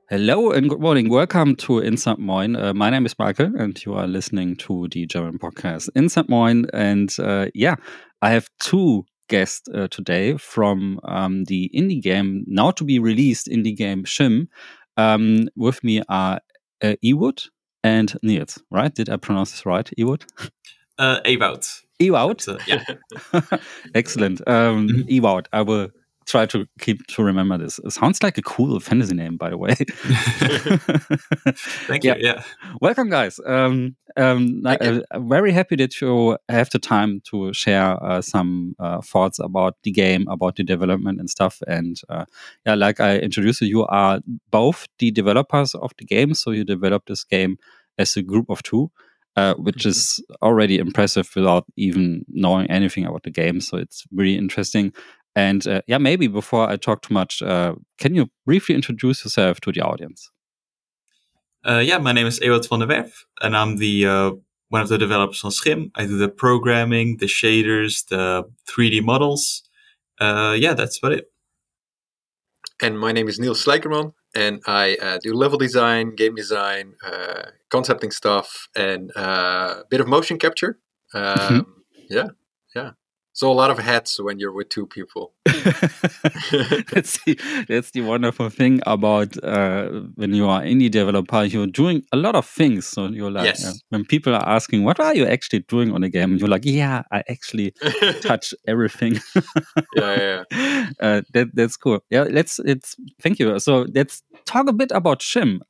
Hello and good morning. Welcome to Instant Moin. My name is Michael, and you are listening to the German podcast Instant Moin. And I have two guests today from the indie game, now to be released indie game Shim. With me are Ewood and Niels, right? Did I pronounce this right, Ewood? Ewoud. Ewoud? Yeah. Excellent. Ewoud, I will try to remember this. It sounds like a cool fantasy name, by the way. Thank you. Yeah. Welcome, guys. I'm very happy that you have the time to share some thoughts about the game, about the development and stuff. And like I introduced you are both the developers of the game. So you developed this game as a group of two. Which is already impressive without even knowing anything about the game. So it's really interesting. And maybe before I talk too much, can you briefly introduce yourself to the audience? My name is Ewoud van der Werf, and I'm the one of the developers on Schim. I do the programming, the shaders, the 3D models. That's about it. And my name is Niels Slijkerman, and I do level design, game design, concepting stuff, and a bit of motion capture. So a lot of hats when you're with two people. That's the wonderful thing about when you are indie developer, you're doing a lot of things. So you're like, yes. When people are asking, what are you actually doing on a game? You're like, I actually touch everything. That's cool. Thank you. So let's talk a bit about Shim.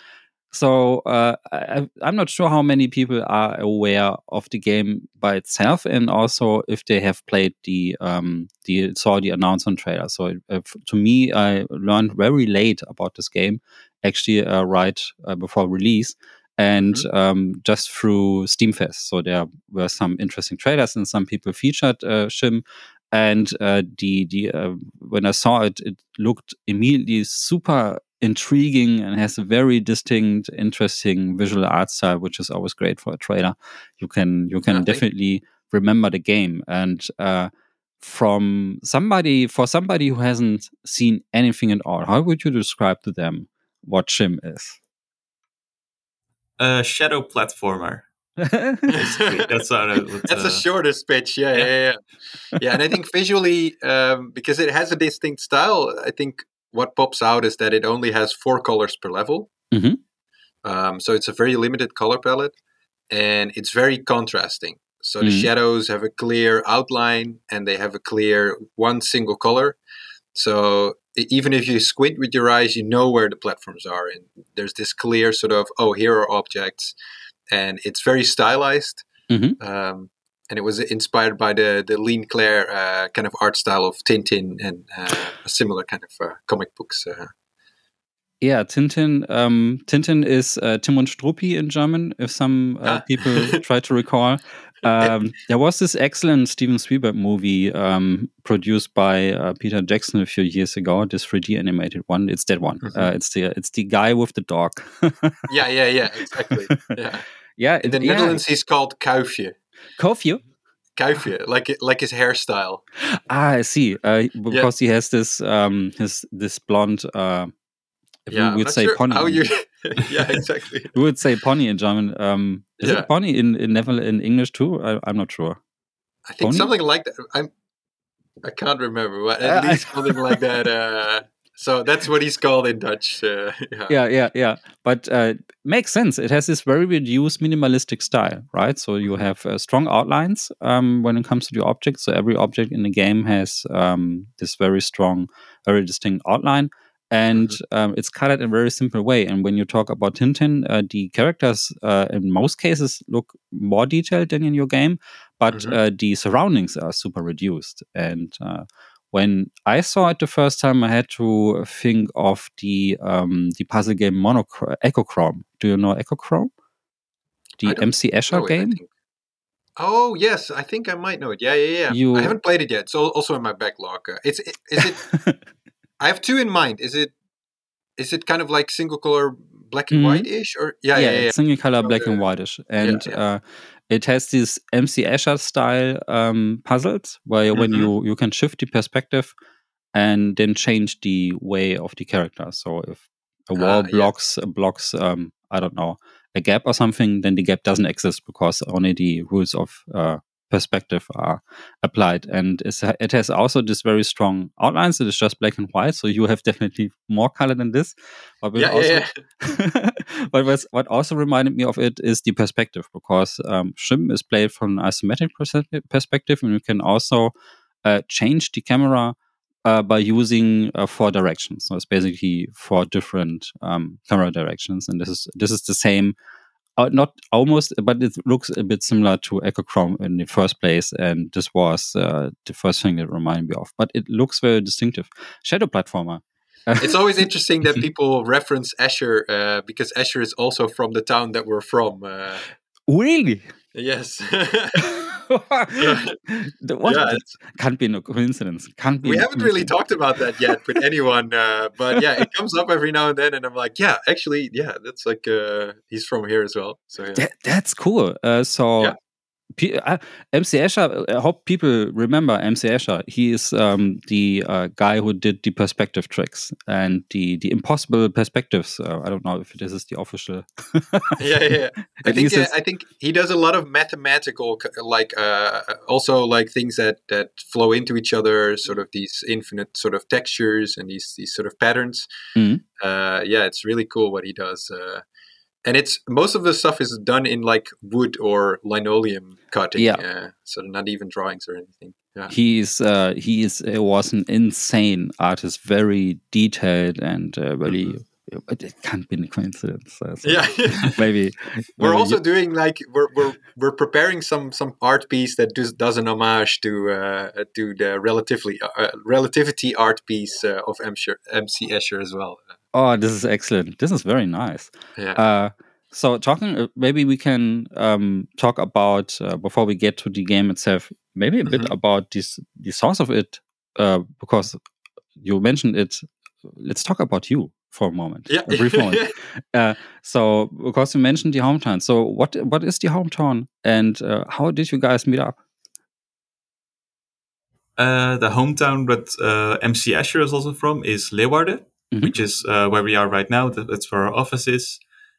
I'm not sure how many people are aware of the game by itself, and also if they have played saw the announcement trailer. So to me, I learned very late about this game, actually right before release, and just through Steamfest. So there were some interesting trailers, and some people featured Shim. And when I saw it, it looked immediately super intriguing and has a very distinct, interesting visual art style, which is always great for a trailer. You can definitely remember the game. And for somebody who hasn't seen anything at all, how would you describe to them what Shim is? A shadow platformer. That's the shortest pitch. Yeah. And I think visually, because it has a distinct style, I think what pops out is that it only has 4 colors per level. So it's a very limited color palette, and it's very contrasting. So the shadows have a clear outline, and they have a clear one single color. So even if you squint with your eyes, you know where the platforms are, and there's this clear sort of, here are objects. And it's very stylized, and it was inspired by the Lean Claire kind of art style of Tintin and a similar kind of comic books. Tintin. Tintin is Tim und Struppi in German, if some people try to recall. There was this excellent Steven Spielberg movie produced by Peter Jackson a few years ago. This 3D animated one. It's that one. It's the guy with the dog. Exactly. Yeah. In the Netherlands, he's called Kuifje. Kuifje? Kuifje, like his hairstyle. I see. Because he has this this blonde. We would say sure pony. Yeah, exactly. We would say pony in German. Is it pony in English too? I'm not sure. I think something like that. I can't remember, but at least something like that. So that's what he's called in Dutch. Yeah. But makes sense. It has this very reduced minimalistic style, right? So you have strong outlines when it comes to the objects. So every object in the game has this very strong, very distinct outline. And it's colored in a very simple way. And when you talk about Tintin, the characters in most cases look more detailed than in your game, but the surroundings are super reduced. And when I saw it the first time, I had to think of the puzzle game Echochrome. Do you know Echochrome? The MC Escher game? Oh, yes. I think I might know it. Yeah. I haven't played it yet. It's also in my backlog. Is it... I have 2 in mind. Is it kind of like single color black and white-ish? Or it's single color black and white-ish. And it has these MC Escher style puzzles where when you can shift the perspective and then change the way of the character. So if a wall blocks I don't know, a gap or something, then the gap doesn't exist because only the rules of perspective are applied. And it has also this very strong outlines. It is just black and white, so you have definitely more color than this. But but what also reminded me of it is the perspective, because Shim is played from an isometric perspective, and you can also change the camera by using 4 directions. So it's basically 4 different camera directions, and this is the same. Not almost, but it looks a bit similar to Echochrome in the first place, and this was the first thing that reminded me of. But it looks very distinctive. Shadow platformer. It's always interesting that people reference Escher because Escher is also from the town that we're from. Really? Yes. Can't be no coincidence. We haven't really talked about that yet with anyone, but yeah, it comes up every now and then, and I'm like, that's like he's from here as well. So yeah. That's cool. MC Escher, I hope people remember MC Escher. He is the guy who did the perspective tricks and the impossible perspectives. I don't know if this is the official. I think he does a lot of mathematical, also like things that flow into each other, sort of these infinite sort of textures and these sort of patterns. Mm-hmm. It's really cool what he does. And it's most of the stuff is done in like wood or linoleum cutting, so not even drawings or anything. Yeah. He was an insane artist, very detailed and really. It can't be a coincidence. Maybe we're also doing like we're preparing some art piece that does an homage to the relativity art piece of MC Escher as well. Oh, this is excellent. This is very nice. Yeah. So maybe we can talk about, before we get to the game itself, maybe a bit about the source of it, because you mentioned it. Let's talk about you for a moment, a brief moment. So, because you mentioned the hometown. So what is the hometown, and how did you guys meet up? The hometown that MC Escher is also from is Leeuwarden, which is where we are right now. That's where our office is.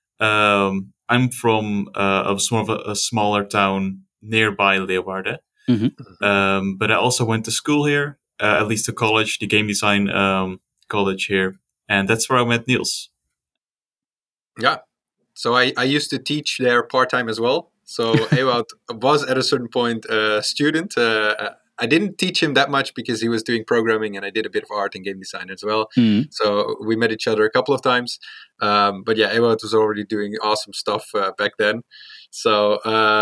I'm from a smaller town nearby Leeuwarden, but I also went to school here, at least to college, the game design college here, and that's where I met Niels. Yeah, so I used to teach there part-time as well. So Ewout was at a certain point a student. I didn't teach him that much because he was doing programming and I did a bit of art and game design as well. So we met each other a couple of times. But yeah, Ewout was already doing awesome stuff back then. So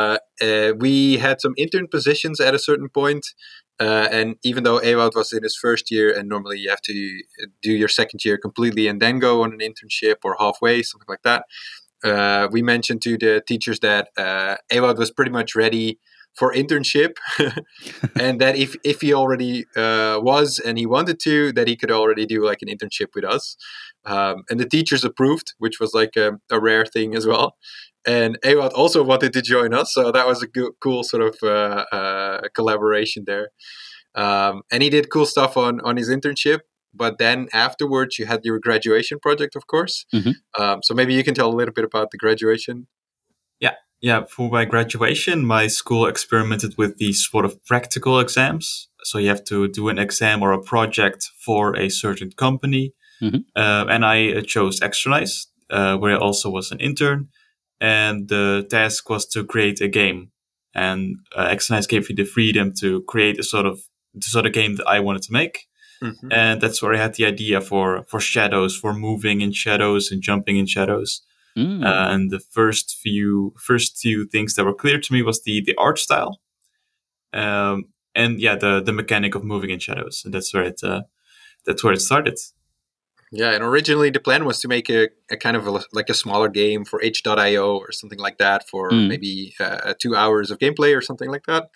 we had some intern positions at a certain point. And even though Ewout was in his first year, and normally you have to do your second year completely and then go on an internship or halfway, something like that, we mentioned to the teachers that Ewout was pretty much ready for internship and that if he already was and he wanted to, that he could already do like an internship with us. And the teachers approved, which was like a rare thing as well. And Ewout also wanted to join us, so that was a cool sort of collaboration there. And he did cool stuff on his internship. But then afterwards, you had your graduation project, of course. So maybe you can tell a little bit about the graduation. Yeah, for my graduation, my school experimented with these sort of practical exams. So you have to do an exam or a project for a certain company. And I chose Extralize, where I also was an intern. And the task was to create a game. And Extralize gave me the freedom to create the sort of game that I wanted to make. And that's where I had the idea for shadows, for moving in shadows and jumping in shadows. And the first few things that were clear to me was the art style, and the mechanic of moving in shadows, and that's where it started. Yeah, and originally the plan was to make a kind of like a smaller game for itch.io or something like that for maybe 2 hours of gameplay or something like that.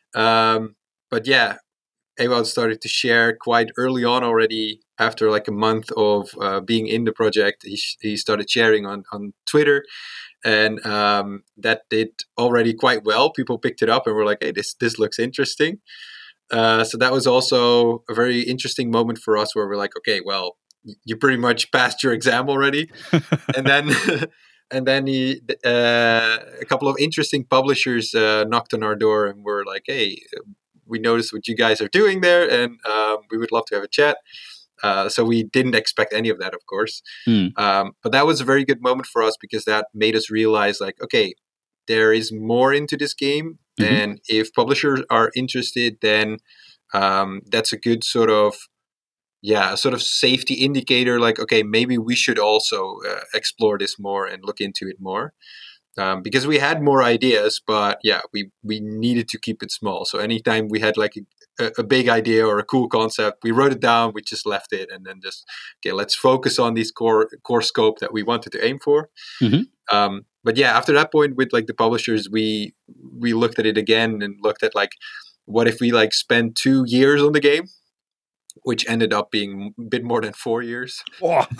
But yeah, Ewout started to share quite early on already. After like a month of being in the project, he started sharing on Twitter, and that did already quite well. People picked it up and were like, "Hey, this looks interesting." So that was also a very interesting moment for us, where we're like, "Okay, well, you pretty much passed your exam already. And then and then a couple of interesting publishers knocked on our door and were like, hey, we noticed what you guys are doing there, and we would love to have a chat. So we didn't expect any of that, of course. But that was a very good moment for us, because that made us realize, like, okay, there is more into this game. And if publishers are interested, then that's a good sort of safety indicator. Like, okay, maybe we should also explore this more and look into it more. Because we had more ideas, but we needed to keep it small. So anytime we had like a big idea or a cool concept, we wrote it down, we just left it, and then just, okay, let's focus on these core scope that we wanted to aim for. But after that point with like the publishers, we looked at it again and looked at like, what if we like spend 2 years on the game, which ended up being a bit more than 4 years. But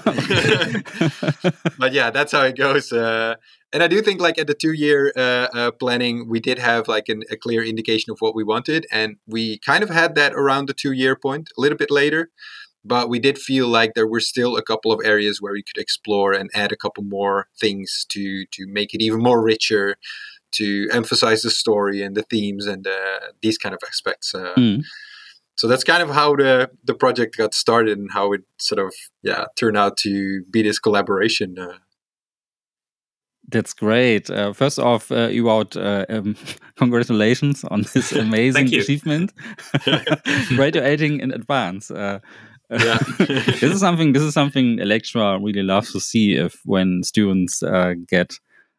that's how it goes. And I do think like at the 2-year planning, we did have like a clear indication of what we wanted. And we kind of had that around the 2-year point, a little bit later. But we did feel like there were still a couple of areas where we could explore and add a couple more things to make it even more richer, to emphasize the story and the themes and these kind of aspects. So that's kind of how the project got started, and how it sort of turned out to be this collaboration. That's great. First off, Ewout, congratulations on this amazing achievement. Graduating in advance. This is something Electra really loves to see, when students get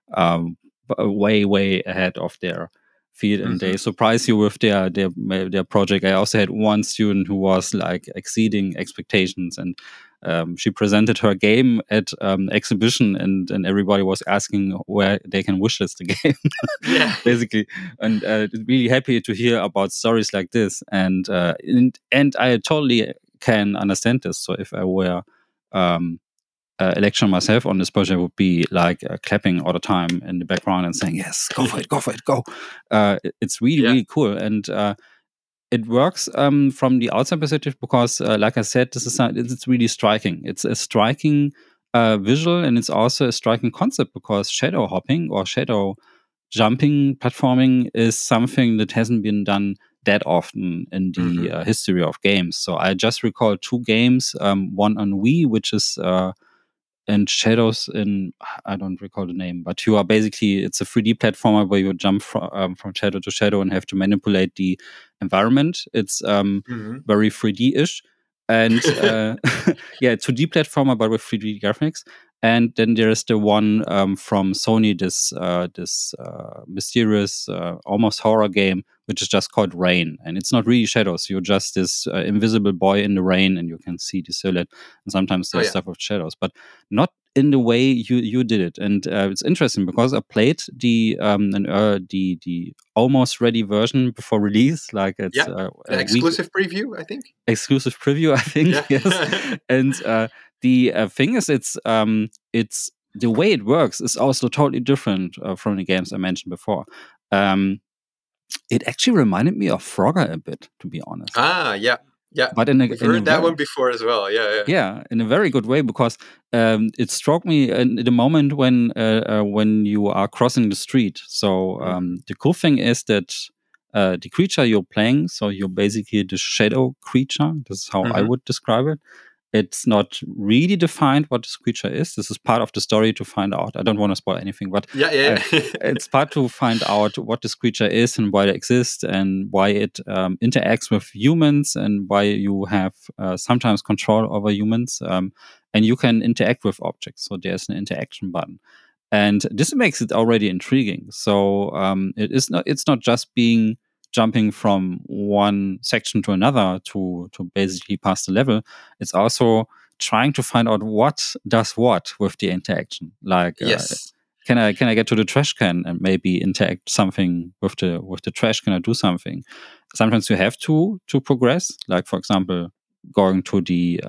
way ahead of their field, and they surprise you with their project. I also had one student who was like exceeding expectations, and she presented her game at exhibition, and everybody was asking where they can wishlist the game. Basically. And really happy to hear about stories like this, and I totally can understand this. So if I were Electra myself on this project, would be like clapping all the time in the background and saying, yes, go for it, go. It's really cool. And it works from the outside perspective, because like I said, it's really striking. It's a striking visual, and it's also a striking concept, because shadow hopping or shadow jumping platforming is something that hasn't been done that often in the history of games. So I just recall 2 games, one on Wii, which is and Shadows in, I don't recall the name, but you are basically, it's a 3D platformer where you jump from shadow to shadow and have to manipulate the environment. It's very 3D-ish. And 2D platformer, but with 3D graphics. And then there's the one from Sony, this mysterious, almost horror game, which is just called Rain. And it's not really shadows. You're just this invisible boy in the rain, and you can see the silhouette. And sometimes there's stuff with shadows, but not in the way you did it. And it's interesting, because I played the almost ready version before release. Like it's exclusive preview, I think. Exclusive preview, I think. Yes. And the thing is, it's the way it works is also totally different from the games I mentioned before. It actually reminded me of Frogger a bit, to be honest. Yeah, but we've heard that one before as well. Yeah, in a very good way, because it struck me in the moment when you are crossing the street. So the cool thing is that the creature you're playing, so you're basically the shadow creature. This is how I would describe it. It's not really defined what this creature is. This is part of the story to find out. I don't want to spoil anything, but it's part to find out what this creature is and why it exists, and why it interacts with humans, and why you have sometimes control over humans, and you can interact with objects. So there's an interaction button, and this makes it already intriguing. So it's not just jumping from one section to another to basically pass the level. It's also trying to find out what does what with the interaction. Like, can I get to the trash can and maybe interact something with the trash? Can I do something? Sometimes you have to progress. Like, for example, going to the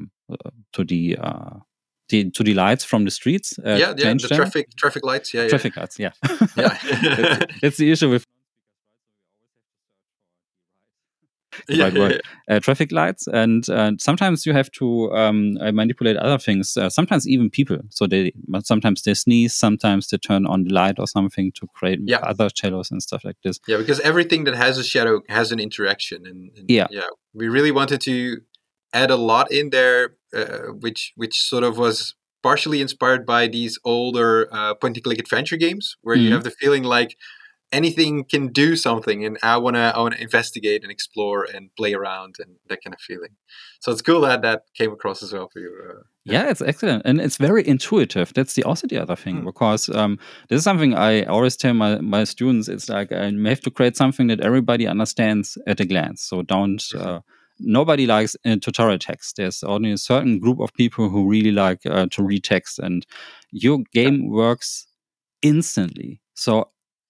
lights from the streets. The traffic lights. Traffic lights. Yeah. That's the issue with. right word, traffic lights, and sometimes you have to manipulate other things. Sometimes even people. So sometimes they sneeze, sometimes they turn on the light or something to create other shadows and stuff like this. Yeah, because everything that has a shadow has an interaction, and we really wanted to add a lot in there, which sort of was partially inspired by these older point-and-click adventure games, where you have the feeling like anything can do something, and I wanna investigate and explore and play around and that kind of feeling. So it's cool that came across as well for you. Yeah, it's excellent, and it's very intuitive. That's also the other thing, because this is something I always tell my students. It's like you have to create something that everybody understands at a glance. So don't. Nobody likes tutorial text. There's only a certain group of people who really like to read text, and your game works instantly. So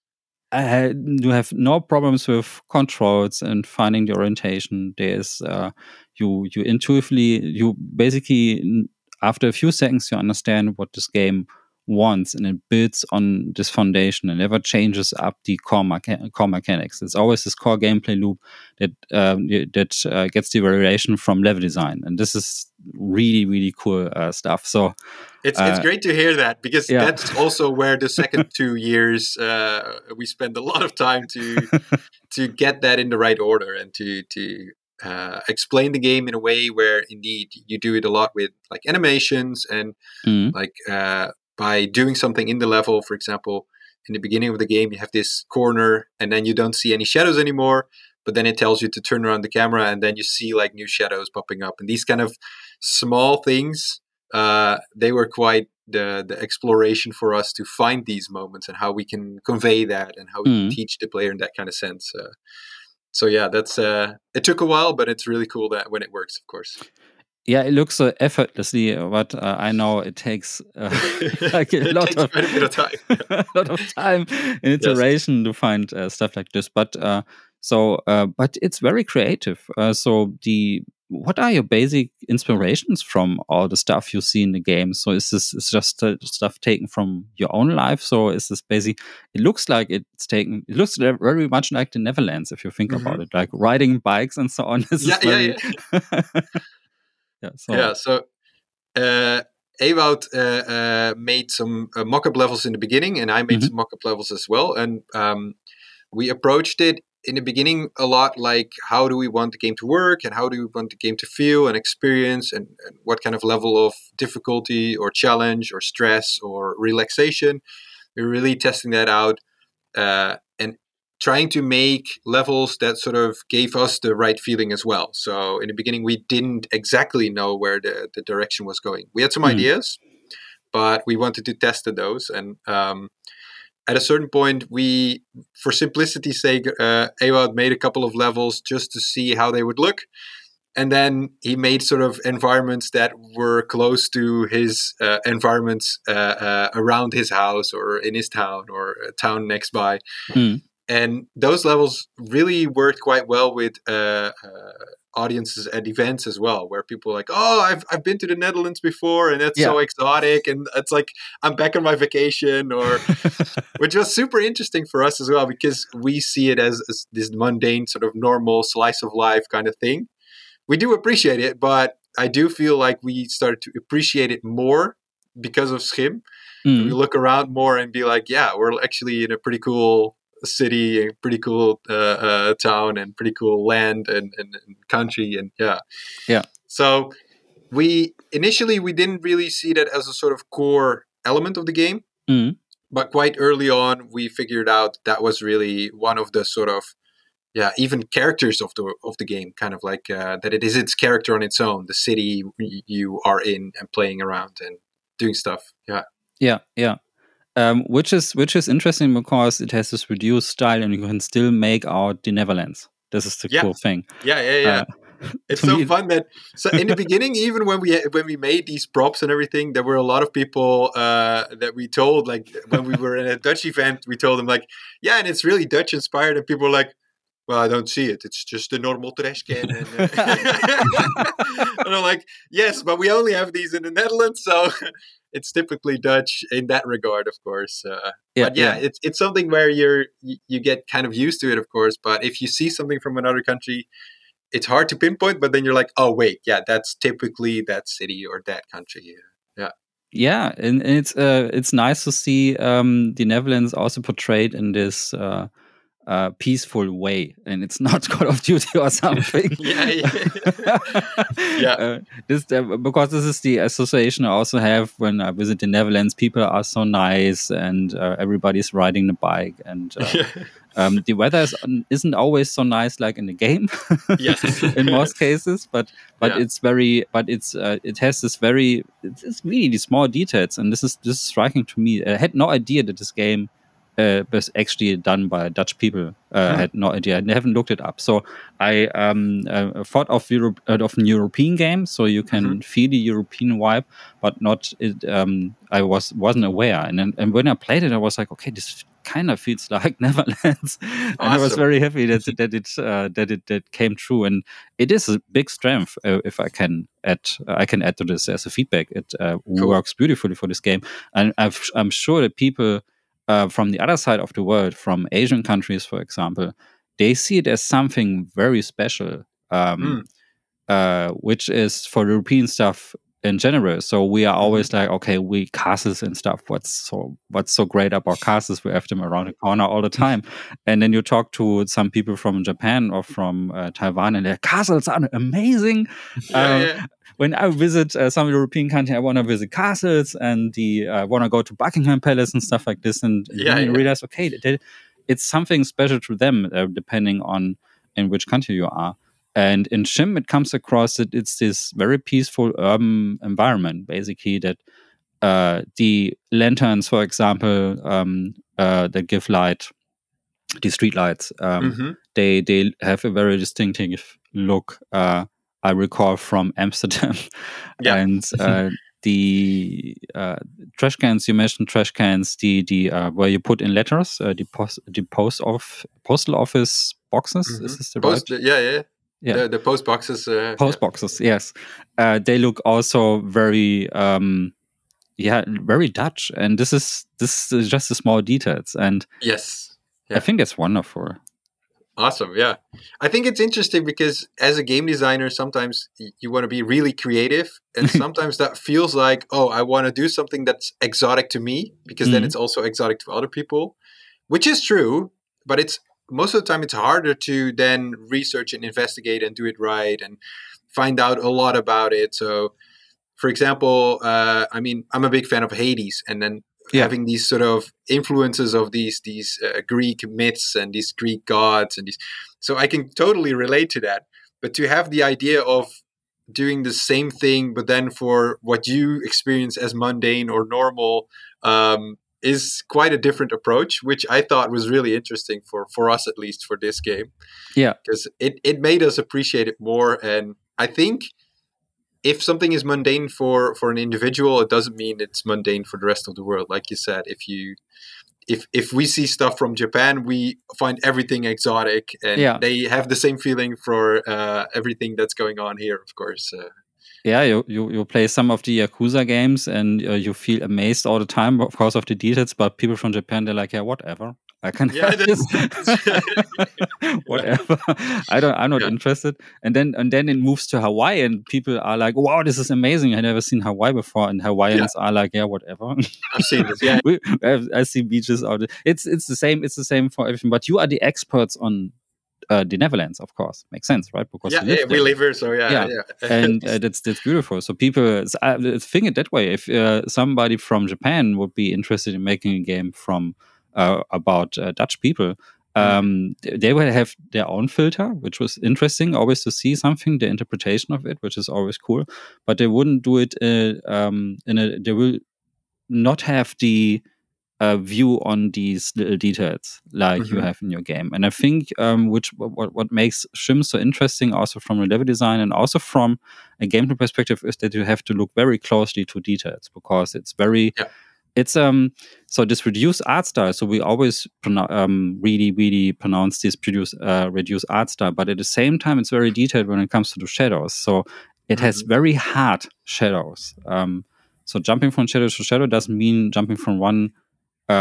you have no problems with controls and finding the orientation. There's you intuitively, you basically, after a few seconds, you understand what this game wants, and it builds on this foundation and never changes up the core mechanics. It's always this core gameplay loop that gets the variation from level design, and this is really, really cool stuff. So it's great to hear that, because that's also where the second 2 years we spend a lot of time to get that in the right order, and to explain the game in a way where indeed you do it a lot with like animations and like by doing something in the level. For example, in the beginning of the game, you have this corner and then you don't see any shadows anymore, but then it tells you to turn around the camera and then you see like new shadows popping up. And these kind of small things, they were quite the exploration for us to find these moments and how we can convey that and how we can teach the player in that kind of sense. So yeah, that's it took a while, but it's really cool that when it works, of course. Yeah, it looks so effortlessly, but I know it takes like a lot of time, a lot of time and iteration to find stuff like this. But but it's very creative. So what are your basic inspirations from all the stuff you see in the game? So is this just stuff taken from your own life? So is this basic? It looks like it's taken. It looks very much like the Netherlands if you think about it, like riding bikes and so on. This is very So Ewout made some mock-up levels in the beginning, and I made some mock-up levels as well. And we approached it in the beginning a lot like, how do we want the game to work, and how do we want the game to feel and experience, and what kind of level of difficulty or challenge or stress or relaxation. We're really testing that out and trying to make levels that sort of gave us the right feeling as well. So in the beginning, we didn't exactly know where the direction was going. We had some ideas, but we wanted to test those. And at a certain point, we, for simplicity's sake, Ewout made a couple of levels just to see how they would look. And then he made sort of environments that were close to his environments around his house or in his town or a town next by. And those levels really worked quite well with audiences at events as well, where people are like, oh, I've been to the Netherlands before, and that's so exotic, and it's like I'm back on my vacation, or which was super interesting for us as well, because we see it as this mundane sort of normal slice of life kind of thing. We do appreciate it, but I do feel like we started to appreciate it more because of Schim. We look around more and be like, yeah, we're actually in a pretty cool city, a pretty cool town, and pretty cool land and country, and so we didn't really see that as a sort of core element of the game, but quite early on we figured out that was really one of the sort of even characters of the game, kind of like that it is its character on its own, the city you are in and playing around and doing stuff. Which is interesting, because it has this reduced style and you can still make out the Netherlands. This is the cool thing. It's so fun that in the beginning, even when we made these props and everything, there were a lot of people that we told, like when we were in a Dutch event, we told them like, and it's really Dutch inspired, and people were like, well, I don't see it. It's just a normal trash can. And, and I'm like, yes, but we only have these in the Netherlands, so it's typically Dutch in that regard, of course. It's something where you get kind of used to it, of course. But if you see something from another country, it's hard to pinpoint, but then you're like, oh wait, yeah, that's typically that city or that country. Yeah. Yeah, and it's nice to see the Netherlands also portrayed in this peaceful way, and it's not Call of Duty or something. This because this is the association I also have when I visit the Netherlands. People are so nice, and everybody's riding the bike, and the weather isn't always so nice, like in the game. In most cases, but it's very, it has this very, it's really the small details, and this is striking to me. I had no idea that this game was actually done by Dutch people. I had no idea. I haven't looked it up. So I thought of an European game, so you can feel the European vibe, but not. I wasn't aware, and when I played it, I was like, okay, this kind of feels like Neverlands. Awesome. And I was very happy that it came true, and it is a big strength. If I can add to this as a feedback. It works beautifully for this game, and I'm sure that people from the other side of the world, from Asian countries, for example, they see it as something very special, which is for European stuff in general. So we are always like, okay, we castles and stuff. What's so great about castles? We have them around the corner all the time. And then you talk to some people from Japan or from Taiwan, and their castles are amazing. When I visit some European country, I want to visit castles, and want to go to Buckingham Palace and stuff like this. And then you realize, okay, it's something special to them, depending on in which country you are. And in Shim, it comes across that it's this very peaceful urban environment, basically, that the lanterns, for example, that give light, the street lights, they have a very distinctive look. I recall from Amsterdam. And the trash cans, you mentioned trash cans, the where you put in letters, the postal office boxes. Is this the right? Yeah, the post boxes. Boxes, yes. They look also very, very Dutch. And this is just the small details. And I think it's wonderful. Awesome, yeah. I think it's interesting because as a game designer, sometimes you want to be really creative, and sometimes that feels like, oh, I want to do something that's exotic to me, because then it's also exotic to other people, which is true, but it's most of the time it's harder to then research and investigate and do it right and find out a lot about it. So, for example, I'm a big fan of Hades, and then having these sort of influences of these Greek myths and these Greek gods and these, so I can totally relate to that. But to have the idea of doing the same thing, but then for what you experience as mundane or normal, is quite a different approach, which I thought was really interesting for us, at least for this game. Yeah, because it made us appreciate it more. And I think if something is mundane for an individual, it doesn't mean it's mundane for the rest of the world. Like you said, if we see stuff from Japan, we find everything exotic, and they have the same feeling for everything that's going on here, of course. You play some of the Yakuza games, and you feel amazed all the time, of course, of the details. But people from Japan, they're like, yeah, whatever. I can have this. Whatever. I'm not interested. And then it moves to Hawaii, and people are like, wow, this is amazing. I never seen Hawaii before. And Hawaiians are like, yeah, whatever. I've seen this. Yeah. I see beaches out. It's the same. It's the same for everything. But you are the experts on the Netherlands, of course. Makes sense, right? Because we live here, so yeah. And that's beautiful. So people think it that way. If somebody from Japan would be interested in making a game from about Dutch people, they will have their own filter, which was interesting always to see something, the interpretation of it, which is always cool. But they wouldn't do it they will not have the view on these little details like you have in your game. And I think what makes Shim so interesting, also from a level design and also from a gameplay perspective, is that you have to look very closely to details, because it's very it's so this reduced art style. So we always really pronounce this reduced art style, but at the same time it's very detailed when it comes to the shadows. So it has very hard shadows. So jumping from shadow to shadow doesn't mean jumping from one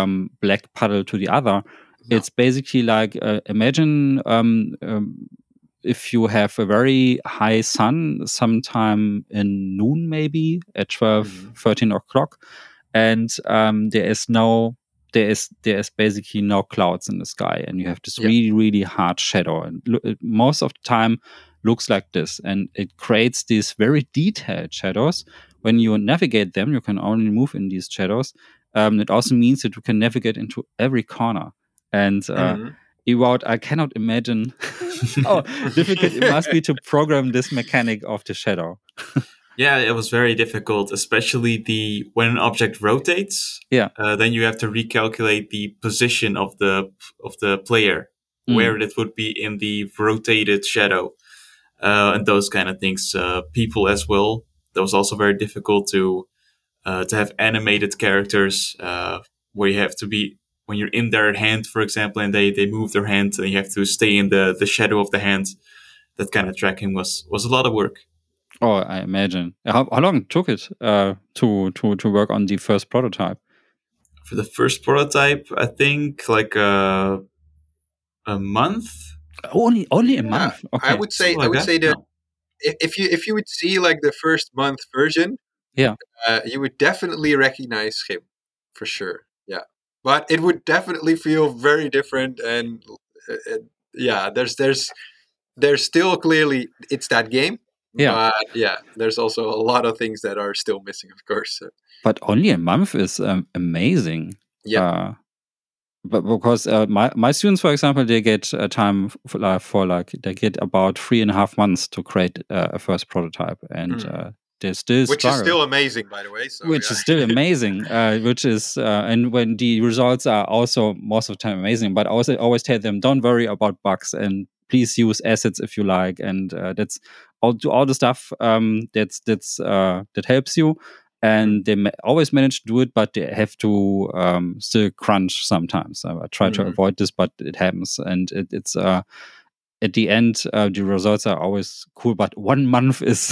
black puddle to the other. It's basically like imagine if you have a very high sun, sometime in noon, maybe at 12, 13 o'clock, and there is basically no clouds in the sky, and you have this really, really hard shadow, and most of the time looks like this, and it creates these very detailed shadows. When you navigate them, you can only move in these shadows. It also means that you can navigate into every corner, and Ewout, I cannot imagine how difficult it must be to program this mechanic of the shadow. Yeah, it was very difficult, especially when an object rotates. Yeah, then you have to recalculate the position of the player, where it would be in the rotated shadow, and those kind of things. People as well. That was also very difficult to have animated characters where you have to be when you're in their hand, for example, and they move their hand, and you have to stay in the shadow of the hand. That kind of tracking was a lot of work. Oh, I imagine. How long took it to work on the first prototype? For the first prototype, I think like a month. Only a month. Okay. I would say that if you would see like the first month version, you would definitely recognize him for sure. Yeah, but it would definitely feel very different, and there's still clearly it's that game. Yeah. But there's also a lot of things that are still missing, of course. But only a month is amazing. Yeah. But because my students, for example, they get time for they get about 3.5 months to create a first prototype, and they still which is still amazing, by the way. So, which is still amazing. Which is and when the results are also most of the time amazing, but also always tell them don't worry about bugs and please use assets if you like, and that's all the stuff that helps you. And they always manage to do it, but they have to still crunch sometimes. I try to avoid this, but it happens. And it's at the end, the results are always cool. But 1 month is,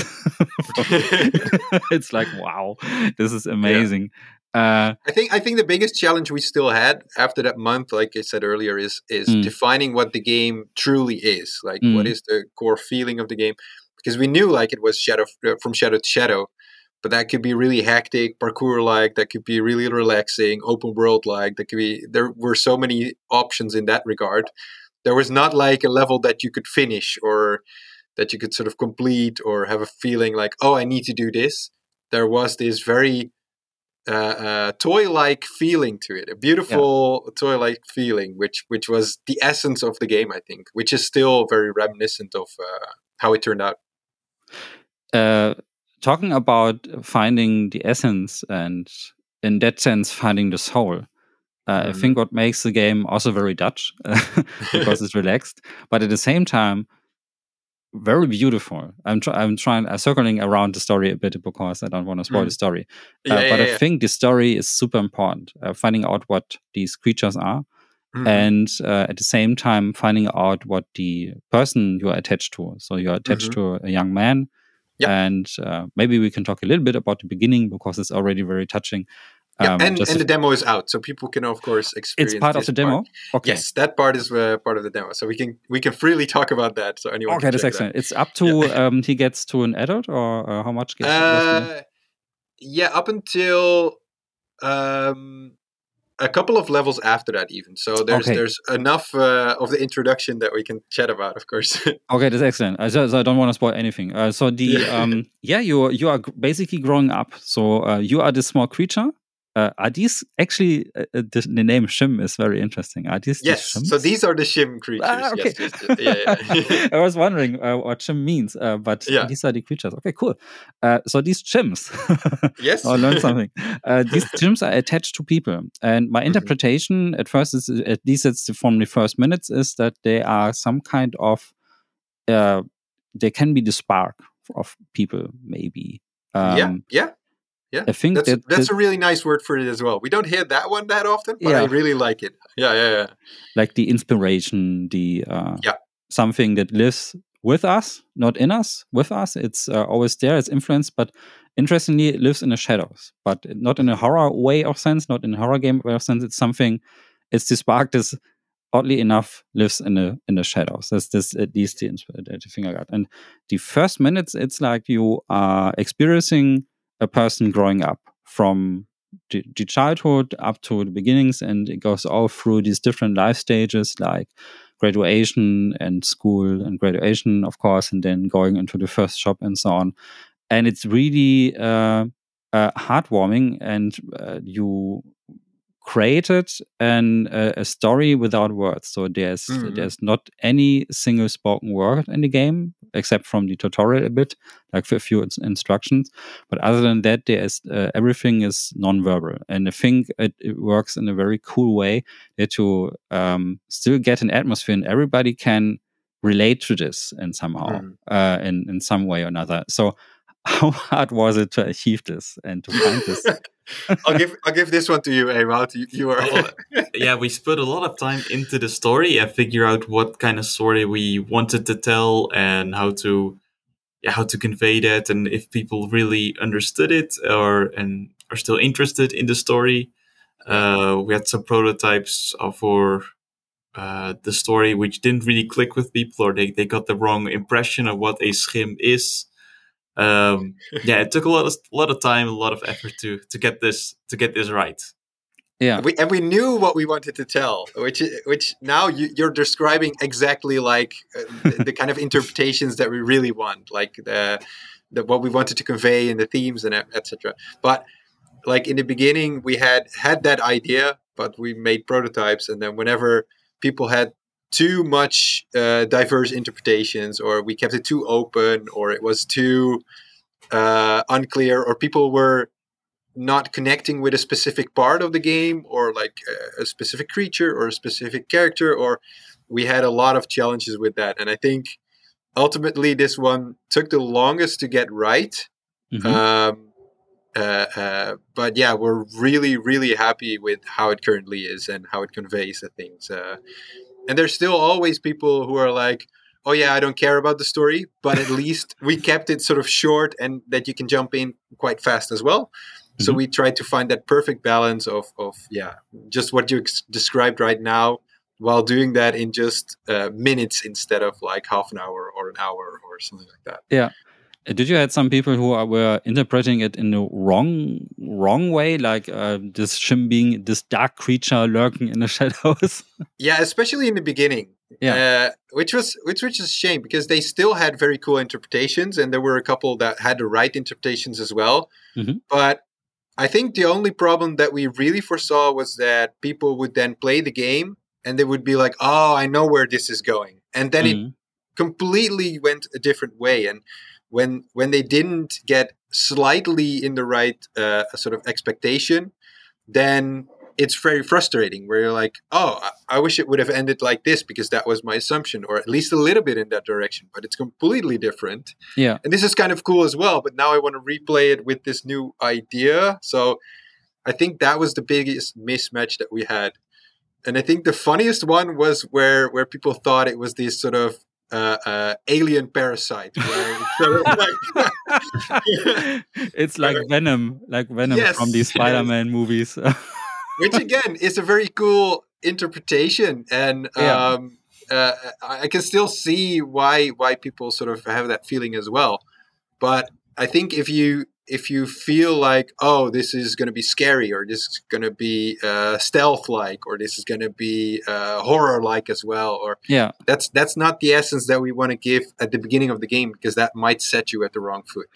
it's like, wow, this is amazing. I think the biggest challenge we still had after that month, like I said earlier, is defining what the game truly is. Like, what is the core feeling of the game? Because we knew like it was from shadow to shadow. But that could be really hectic, parkour-like. That could be really relaxing, open world-like. There were so many options in that regard. There was not like a level that you could finish or that you could sort of complete or have a feeling like, oh, I need to do this. There was this very toy-like feeling to it, a beautiful toy-like feeling, which was the essence of the game, I think, which is still very reminiscent of how it turned out. Talking about finding the essence and, in that sense, finding the soul, I think what makes the game also very Dutch because it's relaxed, but at the same time, very beautiful. I'm circling around the story a bit because I don't want to spoil the story. I think the story is super important. Finding out what these creatures are, and at the same time, finding out what the person you are attached to. So you're attached to a young man. Yep. And maybe we can talk a little bit about the beginning because it's already very touching. And the demo is out, so people can of course experience. It's part of the demo. Okay. Yes, that part is part of the demo, so we can freely talk about that. So anyone. Okay, that's excellent. It's up to he gets to an adult, or how much? Up until a couple of levels after that, even. So there's enough of the introduction that we can chat about, of course. Okay, that's excellent. So I don't want to spoil anything. So the you are basically growing up. So you are this small creature. Are these actually the name Shim is very interesting? Are these yes? So these are the Shim creatures. Okay. Yes. I was wondering what Shim means, but these are the creatures. Okay, cool. So these Shims, yes, I learned something. These Shims are attached to people, and my interpretation at first is, at least it's from the first minutes, is that they are some kind of they can be the spark of people, maybe. Yeah, I think that's a really nice word for it as well. We don't hear that one that often, but I really like it. Yeah. Like the inspiration, the something that lives with us, not in us, with us. It's always there, it's influenced, but interestingly, it lives in the shadows, but not in a horror way of sense, not in a horror game way of sense. It's something, it's the spark oddly enough, lives in the shadows. That's this at least the thing I got. And the first minutes, it's like you are experiencing a person growing up from the childhood up to the beginnings, and it goes all through these different life stages, like graduation and school and graduation, of course, and then going into the first job and so on. And it's really heartwarming, and you created a story without words. So there's not any single spoken word in the game, except from the tutorial a bit, like a few instructions. But other than that, there's everything is nonverbal. And I think it works in a very cool way that you still get an atmosphere, and everybody can relate to this in somehow, in some way or another. So how hard was it to achieve this and to find this? I'll give this one to you, Ewout. You are. Yeah, we put a lot of time into the story and figure out what kind of story we wanted to tell and how to convey that, and if people really understood it or are still interested in the story. We had some prototypes for the story which didn't really click with people, or they got the wrong impression of what a schim is. It took a lot of time, a lot of effort to get this right. Yeah, we knew what we wanted to tell, which now you're describing exactly like the kind of interpretations that we really want, like the what we wanted to convey in the themes and etc. But like in the beginning, we had that idea, but we made prototypes, and then whenever people had too much diverse interpretations, or we kept it too open, or it was too unclear, or people were not connecting with a specific part of the game, or like a specific creature or a specific character, or we had a lot of challenges with that. And I think ultimately this one took the longest to get right. But yeah, we're really, really happy with how it currently is and how it conveys the things. And there's still always people who are like, oh yeah, I don't care about the story, but at least we kept it sort of short and that you can jump in quite fast as well. So we tried to find that perfect balance of just what you described right now, while doing that in just minutes instead of like half an hour or an hour or something like that. Yeah. Did you have some people who were interpreting it in the wrong way, like this Schim being this dark creature lurking in the shadows? Yeah, especially in the beginning. Yeah, which was a shame, because they still had very cool interpretations, and there were a couple that had the right interpretations as well. But I think the only problem that we really foresaw was that people would then play the game and they would be like, "Oh, I know where this is going," and then it completely went a different way. And when they didn't get slightly in the right sort of expectation, then it's very frustrating, where you're like, oh, I wish it would have ended like this, because that was my assumption, or at least a little bit in that direction, but it's completely different. Yeah. And this is kind of cool as well, but now I want to replay it with this new idea. So I think that was the biggest mismatch that we had. And I think the funniest one was where people thought it was this sort of alien parasite. It's like Venom yes, from these Spider-Man movies. Which again is a very cool interpretation, and I can still see why people sort of have that feeling as well. But I think if you feel like, oh, this is going to be scary, or this is going to be stealth-like, or this is going to be horror-like as well, or that's not the essence that we want to give at the beginning of the game, because that might set you at the wrong foot.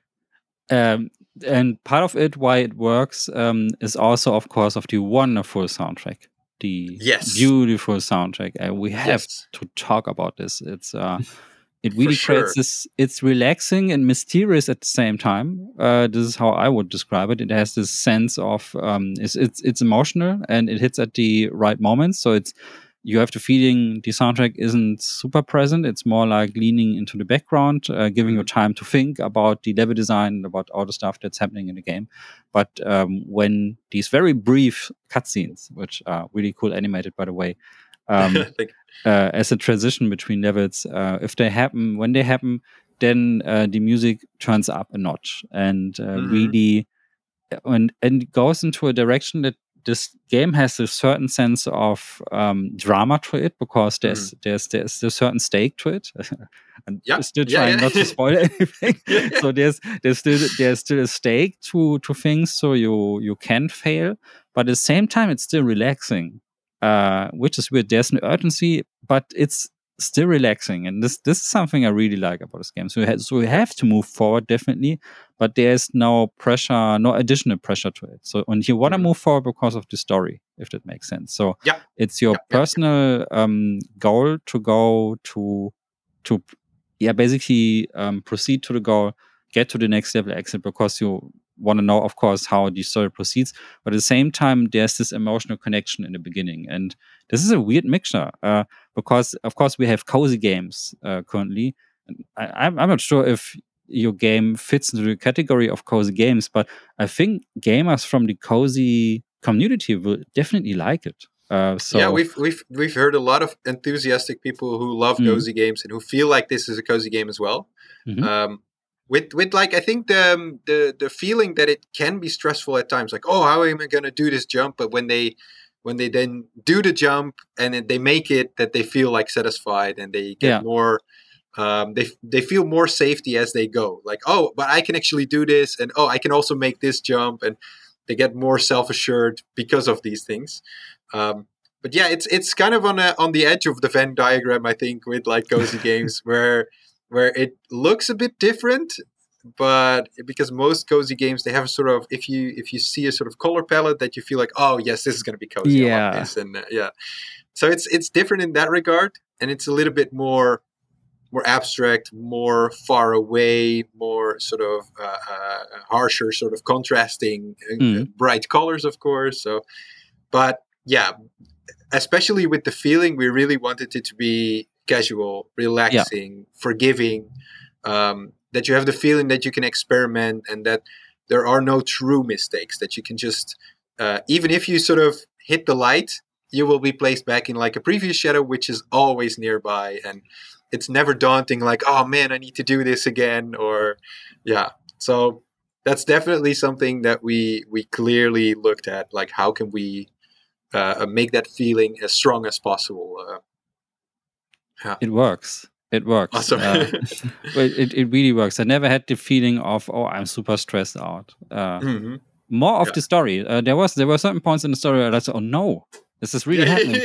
And part of it, why it works, is also, of course, of the wonderful soundtrack, the beautiful soundtrack. We have to talk about this. It's it really creates this. It's relaxing and mysterious at the same time. This is how I would describe it. It has this sense of it's emotional, and it hits at the right moments. So you have the feeling the soundtrack isn't super present. It's more like leaning into the background, giving you time to think about the level design, about all the stuff that's happening in the game. But when these very brief cutscenes, which are really cool animated, by the way, as a transition between levels, when they happen, then the music turns up a notch and really, and it goes into a direction that this game has a certain sense of drama to it, because there's a certain stake to it. And still trying not to spoil anything. So there's still a stake to things, so you can fail, but at the same time it's still relaxing, which is weird. There's an urgency, but it's still relaxing, and this is something I really like about this game. So we have to move forward, definitely, but there's no pressure, no additional pressure to it. So and you want to move forward because of the story, if that makes sense. So it's your personal goal to go to basically proceed to the goal, get to the next level, exit, because you want to know, of course, how the story proceeds. But at the same time, there's this emotional connection in the beginning. And this is a weird mixture, because, of course, we have cozy games currently. I'm not sure if your game fits into the category of cozy games, but I think gamers from the cozy community will definitely like it. We've heard a lot of enthusiastic people who love cozy games and who feel like this is a cozy game as well. With like, I think the feeling that it can be stressful at times, like, oh, how am I going to do this jump? But when they then do the jump and then they make it, that they feel like satisfied and they get more. They feel more safety as they go. Like, oh, but I can actually do this, and oh, I can also make this jump, and they get more self-assured because of these things. But yeah, it's kind of on the edge of the Venn diagram, I think, with like cozy games where it looks a bit different, but because most cozy games, they have a sort of, if you see a sort of color palette that you feel like, oh yes, this is going to be cozy. I love this. And so it's different in that regard, and it's a little bit more abstract, more far away, more sort of harsher, sort of contrasting, bright colors, of course. So, but yeah, especially with the feeling, we really wanted it to be casual, relaxing, forgiving, that you have the feeling that you can experiment and that there are no true mistakes, that you can just, even if you sort of hit the light, you will be placed back in like a previous shadow, which is always nearby, and it's never daunting, like, oh man, I need to do this again, or so that's definitely something that we clearly looked at, like, how can we make that feeling as strong as possible. It works. Awesome. It really works. I never had the feeling of, oh, I'm super stressed out. More of the story. There were certain points in the story where I said, oh no, this is really happening.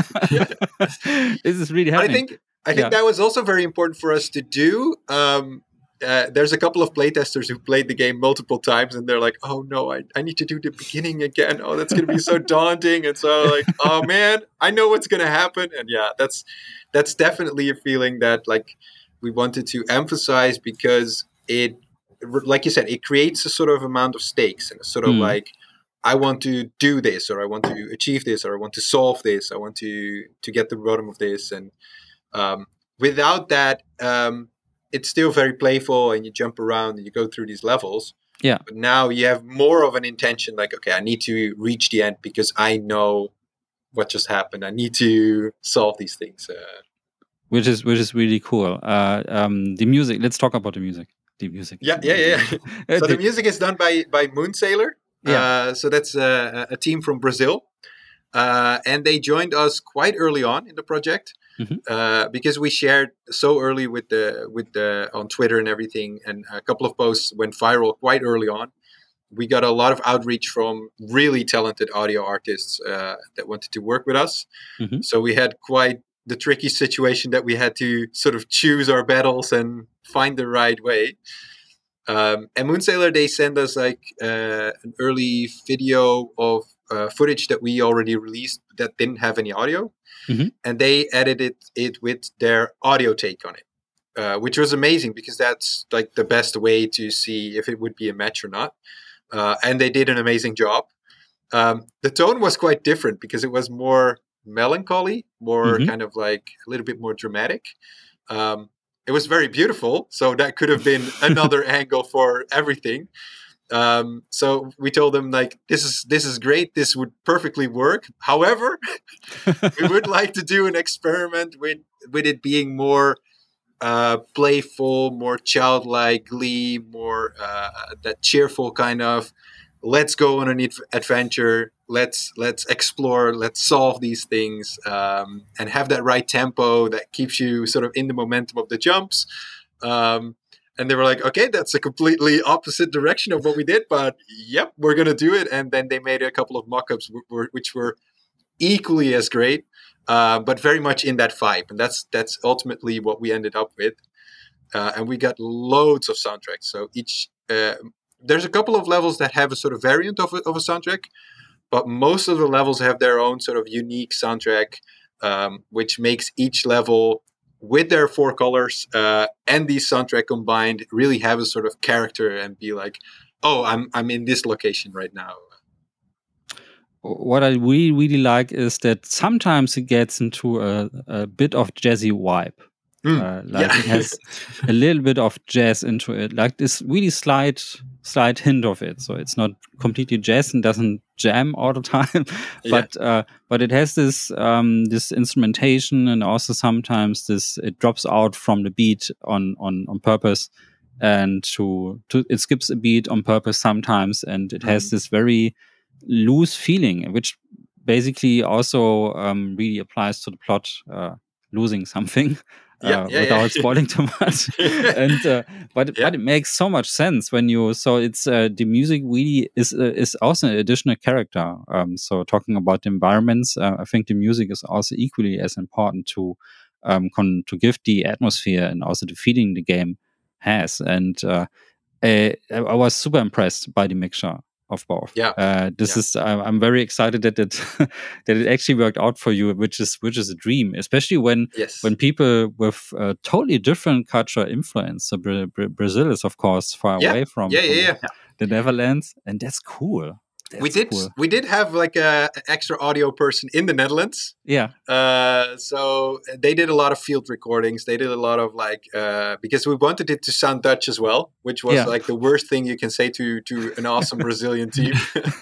This is really happening. I think that was also very important for us to do. There's a couple of playtesters who played the game multiple times, and they're like, oh no, I need to do the beginning again. Oh, that's going to be so daunting. And so like, oh man, I know what's going to happen. And that's definitely a feeling that like we wanted to emphasize, because it, like you said, it creates a sort of amount of stakes and a sort of like, I want to do this, or I want to achieve this, or I want to solve this. I want to get to the bottom of this. And without that, it's still very playful, and you jump around and you go through these levels. Yeah. But now you have more of an intention, like, okay, I need to reach the end because I know what just happened. I need to solve these things. Which is really cool. The music. Let's talk about the music. Yeah. So the music is done by Moonsailor. So that's a team from Brazil. And they joined us quite early on in the project, because we shared so early with the on Twitter and everything, and a couple of posts went viral quite early on. We got a lot of outreach from really talented audio artists that wanted to work with us. So we had quite the tricky situation that we had to sort of choose our battles and find the right way. And Moonsailor, they sent us like an early video of footage that we already released that didn't have any audio, and they edited it with their audio take on it, which was amazing, because that's like the best way to see if it would be a match or not. And they did an amazing job. The tone was quite different, because it was more melancholy, more kind of like a little bit more dramatic. It was very beautiful, so that could have been another angle for everything. So we told them, like, this is great, this would perfectly work. However, we would like to do an experiment with it being more playful, more childlike, glee, more that cheerful kind of, let's go on an adventure. Let's explore. Let's solve these things, and have that right tempo that keeps you sort of in the momentum of the jumps. And they were like, okay, that's a completely opposite direction of what we did, but yep, we're going to do it. And then they made a couple of mock-ups which were equally as great, but very much in that vibe. And that's ultimately what we ended up with. And we got loads of soundtracks. So there's a couple of levels that have a sort of variant of a soundtrack, but most of the levels have their own sort of unique soundtrack, which makes each level, with their 4 colors and the soundtrack combined, really have a sort of character and be like, oh, I'm in this location right now. What I really like is that sometimes it gets into a bit of jazzy vibe. It has a little bit of jazz into it, like this really slight hint of it. So it's not completely jazz and doesn't jam all the time, but it has this instrumentation, and also sometimes it drops out from the beat on purpose, and it skips a beat on purpose sometimes, and it has this very loose feeling, which basically also really applies to the plot, losing something. Without spoiling too much, and but it makes so much sense when it's the music really is also an additional character. So talking about the environments, I think the music is also equally as important to give the atmosphere and also the feeling the game has. And I was super impressed by the mixture of both. I'm very excited that it actually worked out for you, which is a dream, especially when people with totally different cultural influence. So Brazil is of course far away from the Netherlands, and that's cool. We did have like a extra audio person in the Netherlands. So they did a lot of field recordings. They did a lot of because we wanted it to sound Dutch as well, which was like the worst thing you can say to an awesome Brazilian team.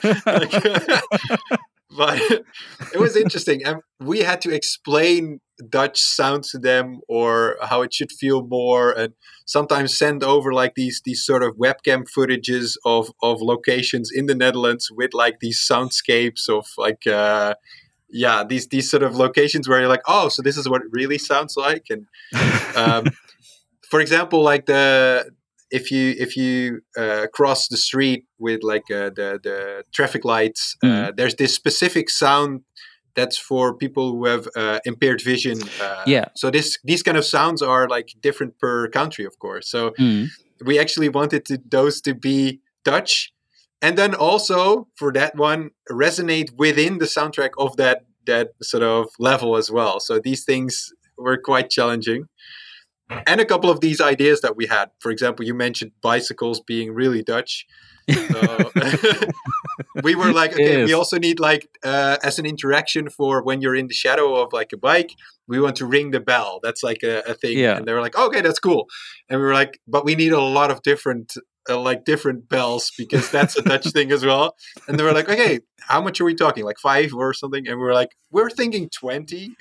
But it was interesting, and we had to explain Dutch sound to them, or how it should feel more, and sometimes send over like these sort of webcam footages of locations in the Netherlands with like these soundscapes of like these sort of locations where you're like, oh, so this is what it really sounds like. And for example, like if you cross the street with like the traffic lights, there's this specific sound that's for people who have impaired vision. So these kind of sounds are like different per country, of course. So we actually wanted those to be Dutch, and then also for that one resonate within the soundtrack of that sort of level as well. So these things were quite challenging. And a couple of these ideas that we had, for example, you mentioned bicycles being really Dutch. So we were like, okay, we also need like as an interaction for when you're in the shadow of like a bike, we want to ring the bell. That's like a thing. And they were like, okay, that's cool. And we were like, but we need a lot of different bells, because that's a Dutch thing as well. And they were like, okay, how much are we talking? Like 5 or something? And we were like, we're thinking 20.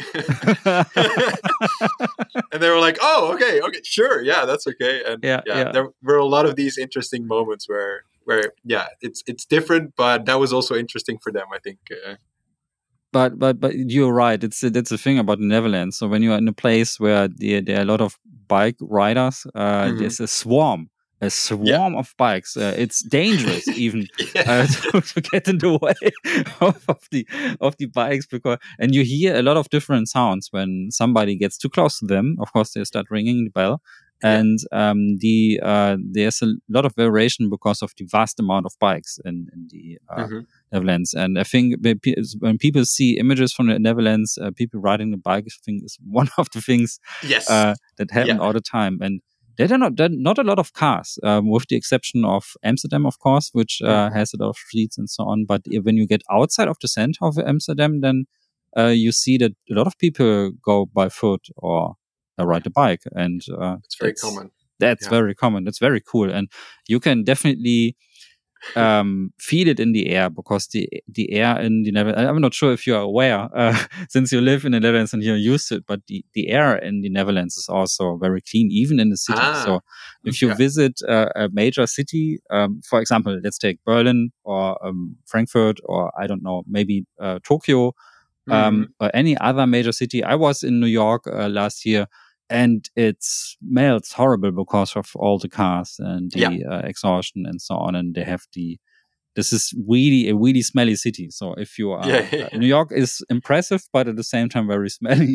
And they were like, oh, okay, sure, yeah, that's okay. And there were a lot of these interesting moments where it's different, but that was also interesting for them, I think. But you're right. That's the thing about the Netherlands. So when you're in a place where there are a lot of bike riders, there's a swarm of bikes. It's dangerous even to get in the way of the bikes, and you hear a lot of different sounds when somebody gets too close to them. Of course, they start ringing the bell. And there's a lot of variation because of the vast amount of bikes in the Netherlands. And I think when people see images from the Netherlands, people riding the bike, I think is one of the things that happen all the time. And there are not a lot of cars, with the exception of Amsterdam, of course, which has a lot of streets and so on. But when you get outside of the center of Amsterdam, then you see that a lot of people go by foot or ride a bike, and it's very common. That's very common. That's very cool, and you can definitely feel it in the air, because the air in the Netherlands, I'm not sure if you are aware, since you live in the Netherlands and you're used to it, but the air in the Netherlands is also very clean, even in the city. So if you visit a major city, for example, let's take Berlin or Frankfurt, or I don't know, maybe Tokyo, or any other major city. I was in New York last year, and it smells horrible because of all the cars and the exhaustion and so on. And they have this is really a really smelly city. So if you are, New York is impressive, but at the same time very smelly.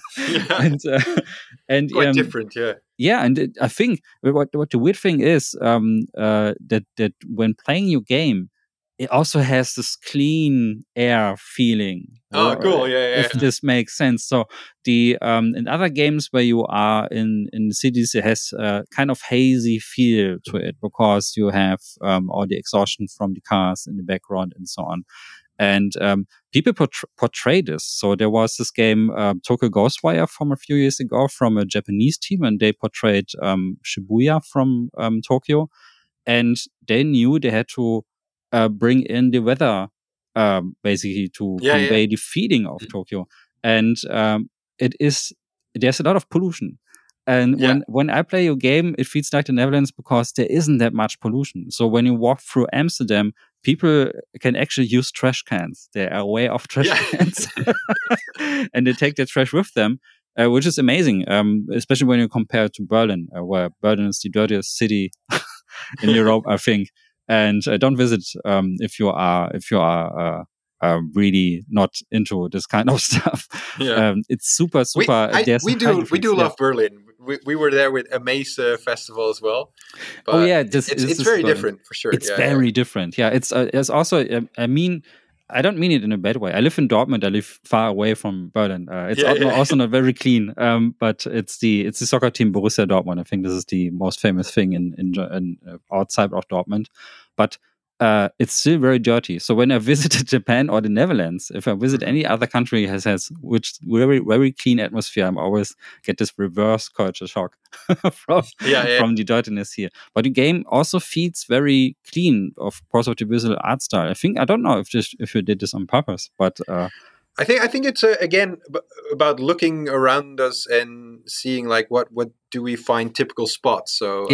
and quite different, yeah. Yeah, and I think what the weird thing is that when playing your game, it also has this clean air feeling. Oh, cool! Yeah. If this makes sense. So the in other games where you are in cities, it has a kind of hazy feel to it, because you have all the exhaustion from the cars in the background and so on. And people portray this. So there was this game, Tokyo Ghostwire, from a few years ago, from a Japanese team, and they portrayed Shibuya from Tokyo, and they knew they had to bring in the weather, basically to convey the feeling of Tokyo. And there's a lot of pollution. And when I play your game, it feels like the Netherlands, because there isn't that much pollution. So when you walk through Amsterdam, people can actually use trash cans. They are aware of trash cans, and they take their trash with them, which is amazing, especially when you compare to Berlin, where Berlin is the dirtiest city in Europe, I think. And don't visit if you are really not into this kind of stuff. It's super. We do love Berlin. We were there with Amaze Festival as well. But it's very different for sure. It's very different. Yeah, it's also. I mean, I don't mean it in a bad way. I live in Dortmund. I live far away from Berlin. It's also not very clean. But it's the soccer team Borussia Dortmund. I think this is the most famous thing in outside of Dortmund. But it's still very dirty. So when I visited Japan or the Netherlands, if I visit any other country has which very, very clean atmosphere, I always get this reverse culture shock from the dirtiness here. But the game also feels very clean, of course, of the visual art style. I don't know if you did this on purpose, but I think it's again about looking around us and seeing like what do we find typical spots. So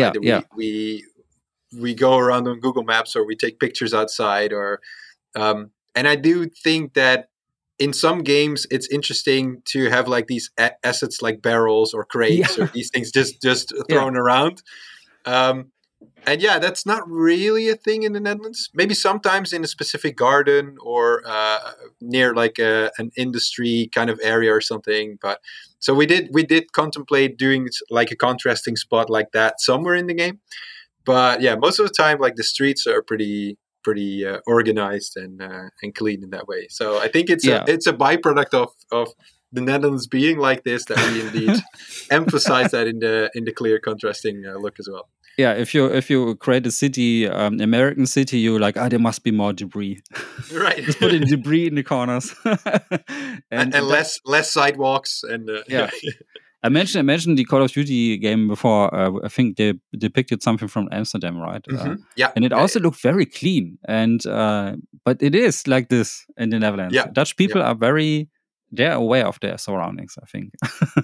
we go around on Google Maps, or we take pictures outside, or and I do think that in some games it's interesting to have like these assets like barrels or crates or these things just thrown around. And that's not really a thing in the Netherlands. Maybe sometimes in a specific garden or near like an industry kind of area or something. But so we did contemplate doing like a contrasting spot like that somewhere in the game. But most of the time, like the streets are pretty organized and clean in that way. So I think it's a byproduct of the Netherlands being like this, that we indeed emphasize that in the clear contrasting look as well. Yeah, if you create a city, American city, you're like, there must be more debris. Right. Just put in debris in the corners. and less sidewalks and I mentioned the Call of Duty game before. I think they depicted something from Amsterdam, right? And it also looked very clean. And but it is like this in the Netherlands. Dutch people are they're aware of their surroundings, I think.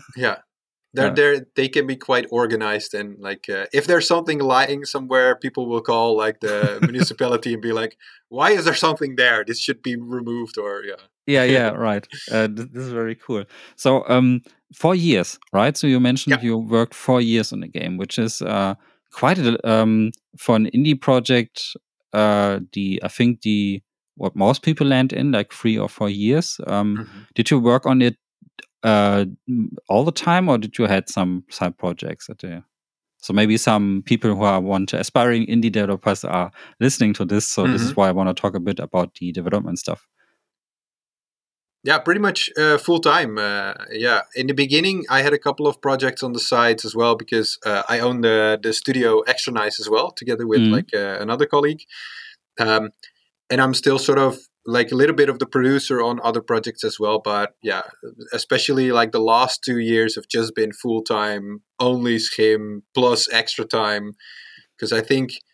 They can be quite organized, and like if there's something lying somewhere, people will call like the municipality and be like, "Why is there something there? This should be removed." Or right. This is very cool. So 4 years, right? So you mentioned you worked 4 years on the game, which is quite for an indie project. I think what most people land in like 3 or 4 years. Did you work on it all the time, or did you had some side projects at there? So maybe some people who are aspiring indie developers are listening to this. So this is why I want to talk a bit about the development stuff. Yeah, pretty much full time. In the beginning, I had a couple of projects on the sides as well, because I own the studio Extra Nice as well, together with like another colleague. And I'm still sort of like a little bit of the producer on other projects as well. But especially like the last 2 years have just been full time, only Schim plus extra time. Because I think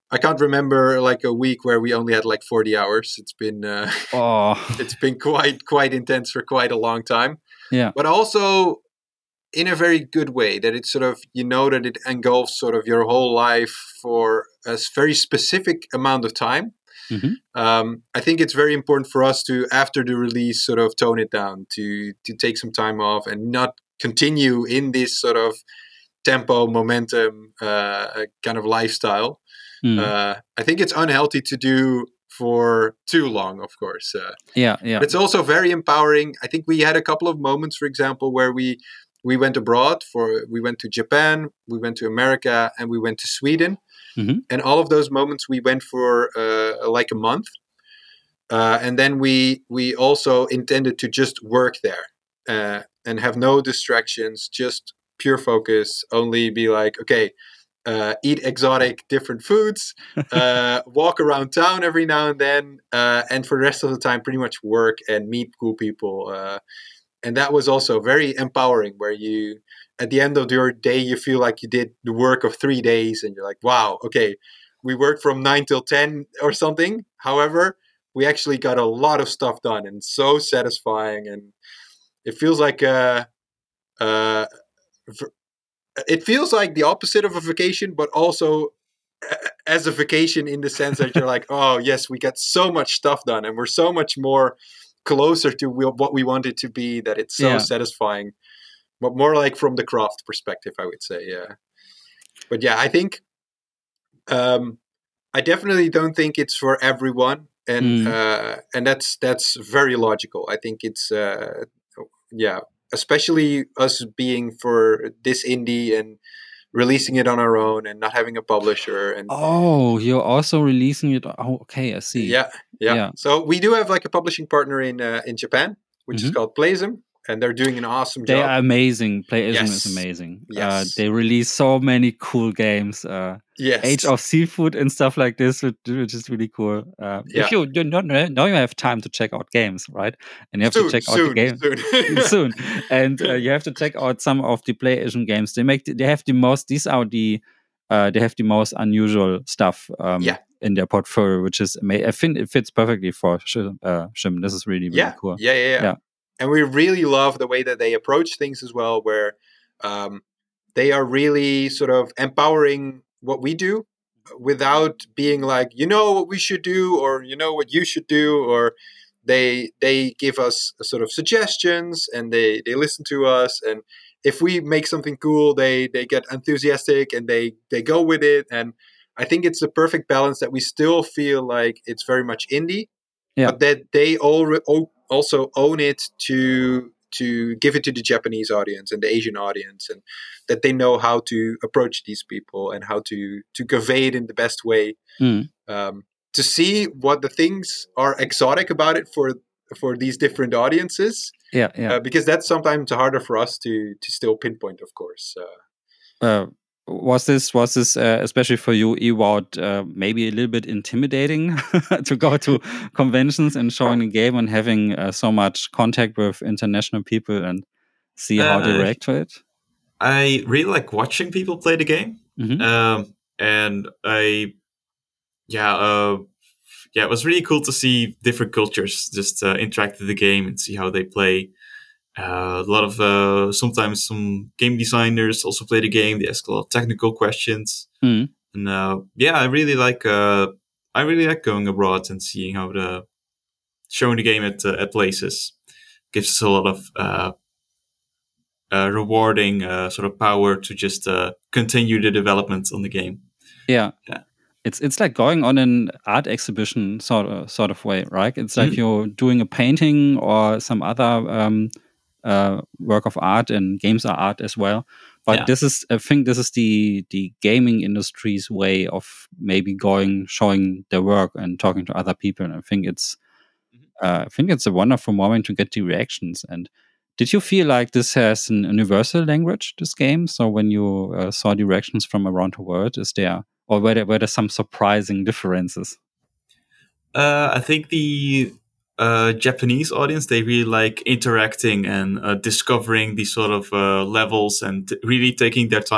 I can't remember like a week where we only had like 40 hours. It's been it's been quite intense for quite a long time. Yeah. But also in a very good way, that it's sort of, that it engulfs sort of your whole life for a very specific amount of time. I think it's very important for us to, after the release, sort of tone it down, to take some time off and not continue in this sort of tempo, momentum kind of lifestyle. I think it's unhealthy to do for too long, of course. But it's also very empowering. I think we had a couple of moments, for example, where we went abroad. We went to Japan, we went to America, and we went to Sweden. And all of those moments we went for like a month. And then we also intended to just work there and have no distractions, just pure focus, only be like, okay, eat exotic different foods, walk around town every now and then, and for the rest of the time pretty much work and meet cool people. And that was also very empowering, where you, at the end of your day, you feel like you did the work of 3 days and you're like, wow, okay, we worked from 9 till 10 or something. However, we actually got a lot of stuff done, and so satisfying. And it feels like it feels like the opposite of a vacation, but also as a vacation in the sense that you're like, oh yes, we got so much stuff done and we're so much more closer to what we want it to be, that it's so satisfying. But more like from the craft perspective, I would say. Yeah. But yeah, I think I definitely don't think it's for everyone, and that's very logical. I think it's especially us being for this indie and releasing it on our own and not having a publisher. And you're also releasing it. Oh, okay, I see. Yeah. So we do have like a publishing partner in Japan, which is called Playism, and they're doing an awesome job. They are amazing. Playism is amazing. They release so many cool games. Age of Seafood and stuff like this, which is really cool. If you don't know, now you have time to check out games, right? And you have to check out the game soon. And you have to check out some of the Playism games. They have the most. These are they have the most unusual stuff in their portfolio, which is amazing. I think it fits perfectly for Shim. This is really cool. Yeah. And we really love the way that they approach things as well, where they are really sort of empowering what we do without being like, what we should do, or what you should do, or they give us sort of suggestions, and they listen to us, and if we make something cool, they get enthusiastic and they go with it. And I think it's the perfect balance, that we still feel like it's very much indie, but that they also own it to give it to the Japanese audience and the Asian audience, and that they know how to approach these people and how to convey it in the best way. To see what the things are exotic about it for these different audiences. Because that's sometimes harder for us to still pinpoint, of course. Was this especially for you, Ewout, maybe a little bit intimidating to go to conventions and showing a game and having so much contact with international people and see how they react to it? I really like watching people play the game, and it was really cool to see different cultures just interact with the game and see how they play. A lot of sometimes some game designers also play the game. They ask a lot of technical questions, and I really like going abroad and seeing how showing the game at places gives us a lot of rewarding sort of power to just continue the development on the game. Yeah. It's like going on an art exhibition sort of way, right? It's like you're doing a painting or some other work of art, and games are art as well. But I think this is the gaming industry's way of maybe showing their work and talking to other people. And I think it's a wonderful moment to get the reactions. And did you feel like this has an universal language, this game? So when you saw the reactions from around the world, were there some surprising differences? I think the Japanese audience, they really like interacting and discovering these sort of levels and really taking their time.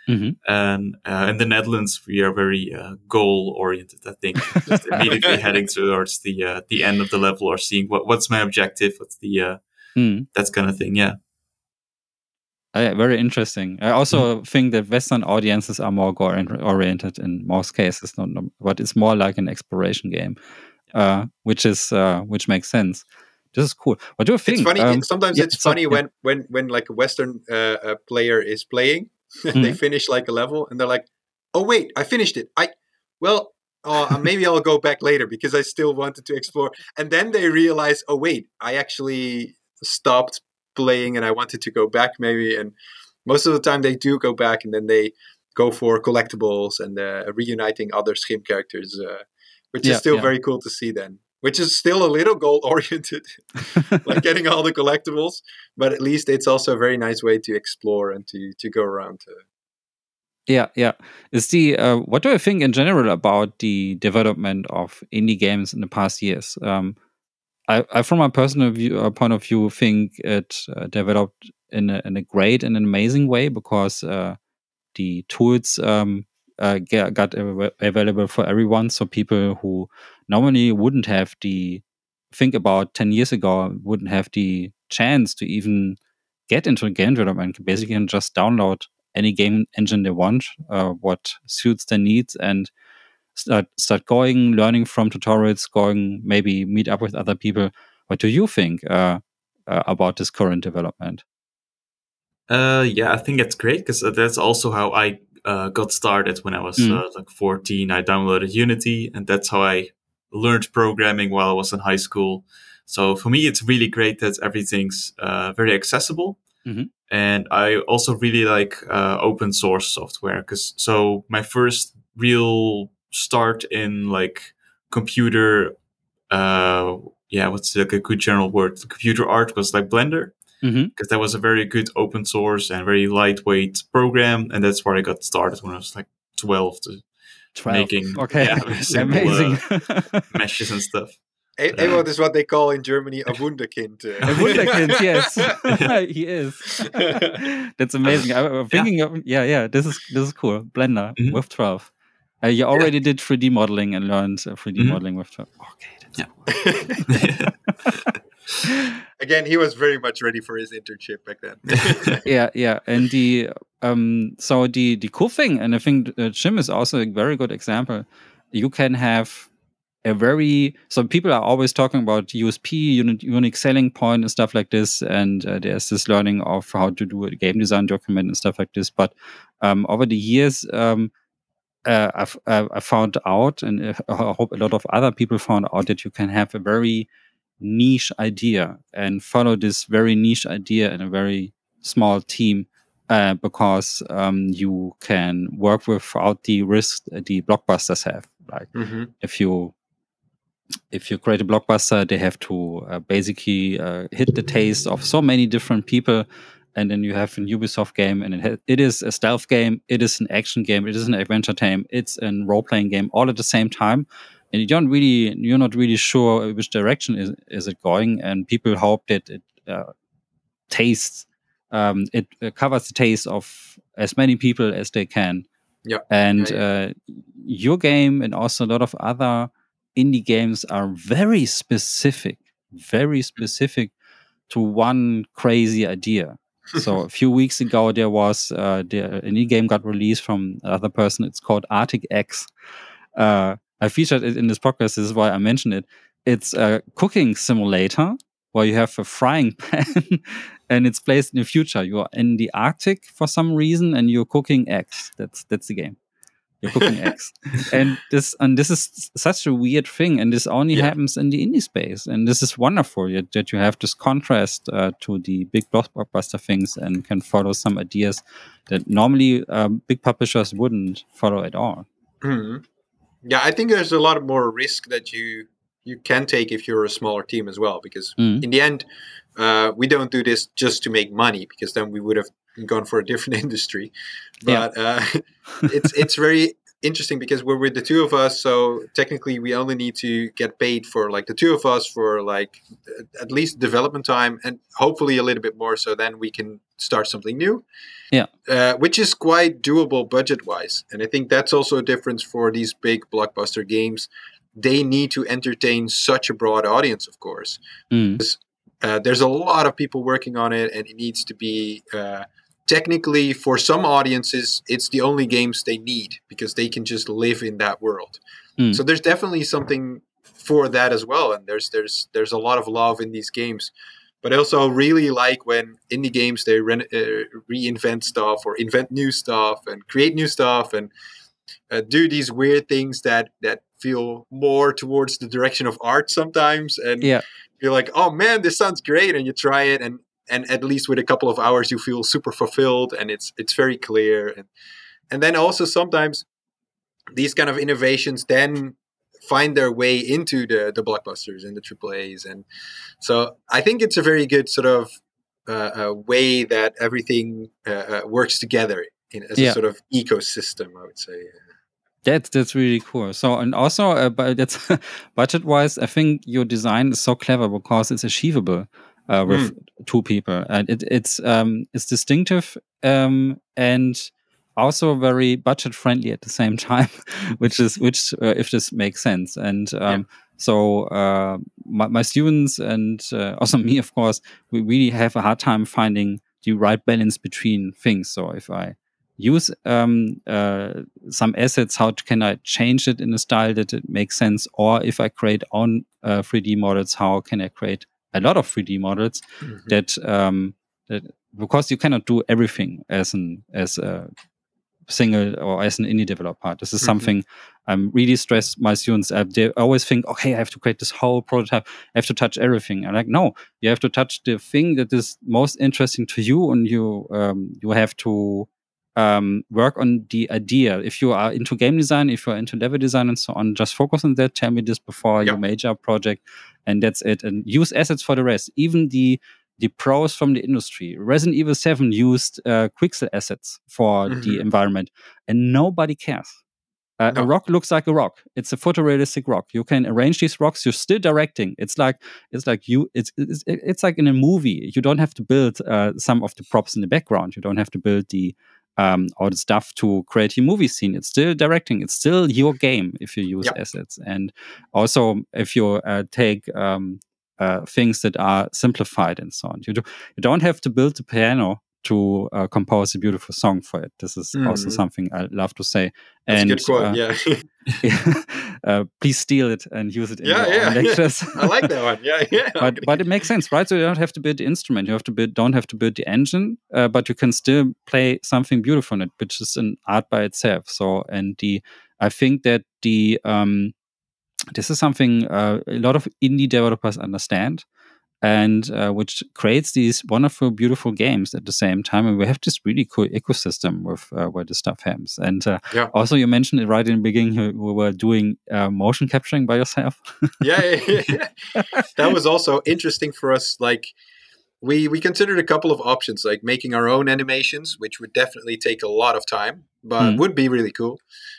And in the Netherlands, we are very goal oriented. I think just immediately heading towards the end of the level, or seeing what's my objective, what's the that kind of thing. Yeah. Very interesting. I also think that Western audiences are more goal oriented in most cases, but it's more like an exploration game, which makes sense. This is cool. What do you think? It's funny. Sometimes it's funny when like a Western player is playing, they finish like a level, and they're like, "Oh wait, I finished it. Maybe I'll go back later because I still wanted to explore." And then they realize, "Oh wait, I actually stopped playing and I wanted to go back maybe." And most of the time they do go back, and then they go for collectibles and reuniting other Schim characters, which is still very cool to see then. Which is still a little goal oriented, like getting all the collectibles, but at least it's also a very nice way to explore and to go around. Yeah. Is what do I think in general about the development of indie games in the past years? I from my personal point of view, think it developed in a great and an amazing way, because the tools got available for everyone. So people who normally wouldn't have think about 10 years ago, wouldn't have the chance to even get into game development, basically can just download any game engine they want, what suits their needs, and start going, learning from tutorials, going maybe meet up with other people. What do you think about this current development? I think it's great, because that's also how I got started when I was like 14. I downloaded Unity, and that's how I learned programming while I was in high school. So for me, it's really great that everything's very accessible. And I also really like open source software, so my first real start in like computer, what's like a good general word? Computer art was like Blender. Because that was a very good open source and very lightweight program, and that's where I got started when I was like 12 making simple amazing meshes and stuff. Ewout is what they call in Germany a Wunderkind. A Wunderkind, yes, he is. That's amazing. I'm thinking of this is cool. Blender with 12. You already did 3D modeling and learned 3D modeling with 12. Okay, Again, he was very much ready for his internship back then. And the cool thing, and I think Schim is also a very good example. You can have so people are always talking about USP, unique selling point and stuff like this, and there's this learning of how to do a game design document and stuff like this. But over the years, I found out, and I hope a lot of other people found out, that you can have a very niche idea and follow this very niche idea in a very small team, because you can work without the risk the blockbusters have. Like if you create a blockbuster, they have to basically hit the taste of so many different people. And then you have a Ubisoft game, and it is a stealth game, it is an action game, it is an adventure game, it's a role-playing game, all at the same time. And you're not really sure which direction is it going. And people hope that it tastes, it covers the taste of as many people as they can. And your game and also a lot of other indie games are very specific to one crazy idea. So a few weeks ago, there was an indie game got released from another person. It's called Arctic X. I featured it in this podcast. This is why I mentioned it. It's a cooking simulator where you have a frying pan and it's placed in the future. You are in the Arctic for some reason and you're cooking eggs. That's the game. You're cooking eggs. And this is such a weird thing, and this only happens in the indie space. And this is wonderful that you have this contrast to the big blockbuster things and can follow some ideas that normally big publishers wouldn't follow at all. Yeah, I think there's a lot more risk that you can take if you're a smaller team as well, because in the end, we don't do this just to make money, because then we would have gone for a different industry. But it's very interesting because we're with the two of us, so technically we only need to get paid for like the two of us for like at least development time and hopefully a little bit more, so then we can start something new. Yeah, which is quite doable budget wise, and I think that's also a difference for these big blockbuster games. They need to entertain such a broad audience, of course. There's a lot of people working on it, and it needs to be technically, for some audiences, it's the only games they need because they can just live in that world. So there's definitely something for that as well, and there's a lot of love in these games. But I also really like when indie games, they reinvent stuff or invent new stuff and create new stuff and do these weird things that feel more towards the direction of art sometimes. And you're like, oh man, this sounds great. And you try it, and at least with a couple of hours, you feel super fulfilled, and it's very clear. And then also sometimes these kind of innovations then find their way into the blockbusters and the AAAs. And so I think it's a very good sort of way that everything works together as a sort of ecosystem, I would say. That's really cool. So, and also, but that's budget-wise, I think your design is so clever because it's achievable with two people, and it's distinctive and also very budget-friendly at the same time, which if this makes sense. And so my students and also me, of course, we really have a hard time finding the right balance between things. So if I use some assets, how can I change it in a style that it makes sense? Or if I create own 3D models, how can I create a lot of 3D models that because you cannot do everything as a single or as an indie developer. This is something I'm really stressed my students. They always think, okay, I have to create this whole prototype. I have to touch everything. I'm like, no, you have to touch the thing that is most interesting to you, and you have to work on the idea. If you are into game design, if you're into level design and so on, just focus on that. Tell me this before your major project, and that's it. And use assets for the rest. Even the pros from the industry. Resident Evil 7 used Quixel assets for the environment, and nobody cares. A rock looks like a rock. It's a photorealistic rock. You can arrange these rocks. You're still directing. It's like like in a movie. You don't have to build some of the props in the background. You don't have to build the all the stuff to create your movie scene. It's still directing. It's still your game if you use assets. And also if you take things that are simplified and so on. You don't have to build the piano to compose a beautiful song for it. This is also something I love to say. That's a good quote, please steal it and use it in your own lectures. I like that one. But it makes sense, right? So you don't have to build the instrument. You don't have to build the engine, but you can still play something beautiful in it, which is an art by itself. So, I think that this is something a lot of indie developers understand, and which creates these wonderful, beautiful games at the same time. And we have this really cool ecosystem with where this stuff happens. And also, you mentioned it right in the beginning, you were doing motion capturing by yourself. That was also interesting for us. Like, we considered a couple of options, like making our own animations, which would definitely take a lot of time, but would be really cool.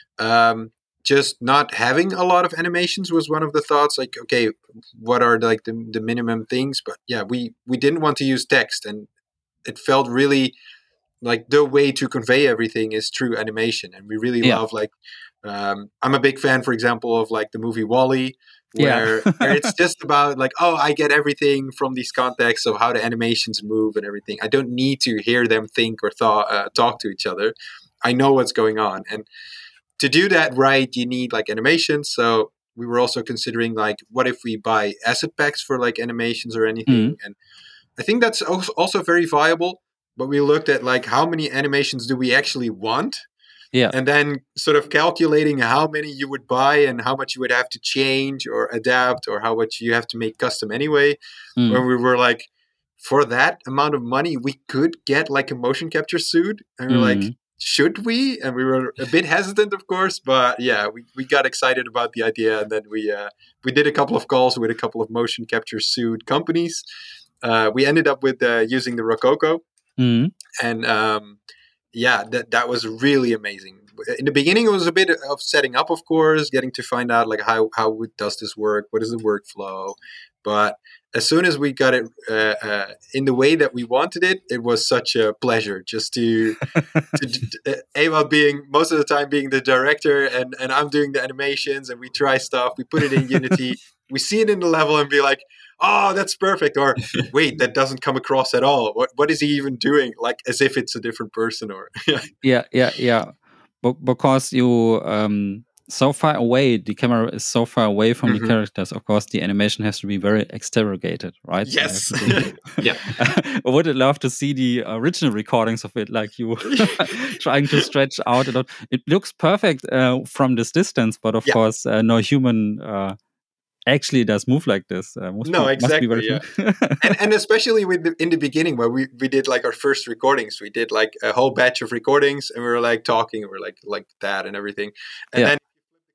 Just not having a lot of animations was one of the thoughts. Like, okay, what are like the minimum things? But we didn't want to use text, and it felt really like the way to convey everything is through animation. And we really love like I'm a big fan, for example, of like the movie WALL-E, where it's just about like, oh, I get everything from these contexts of how the animations move and everything. I don't need to hear them think or talk to each other. I know what's going on. And to do that right, you need like animations. So we were also considering like, what if we buy asset packs for like animations or anything? And I think that's also very viable. But we looked at like, how many animations do we actually want? And then sort of calculating how many you would buy and how much you would have to change or adapt, or how much you have to make custom anyway. Where we were like, for that amount of money, we could get like a motion capture suit. And we're like, should we? And we were a bit hesitant, of course, but we got excited about the idea, and then we did a couple of calls with a couple of motion capture suit companies. We ended up with using the Rococo, and that was really amazing. in the beginning, it was a bit of setting up, of course, getting to find out like how does this work, what is the workflow. But as soon as we got it in the way that we wanted it, it was such a pleasure just to Ewout being most of the time being the director, and I'm doing the animations, and we try stuff, we put it in Unity, we see it in the level and be like, oh, that's perfect, or wait, that doesn't come across at all. What is he even doing? Like as if it's a different person, or yeah. Because you so far away, the camera is so far away from the characters. Of course, the animation has to be very exterrogated, right? Yes. So yeah. I would love to see the original recordings of it, like you trying to stretch out a lot. It looks perfect from this distance, but of course, no human actually does move like this. Exactly. and especially in the beginning where we did like our first recordings, we did like a whole batch of recordings, and we were like talking, we were like that and everything, and then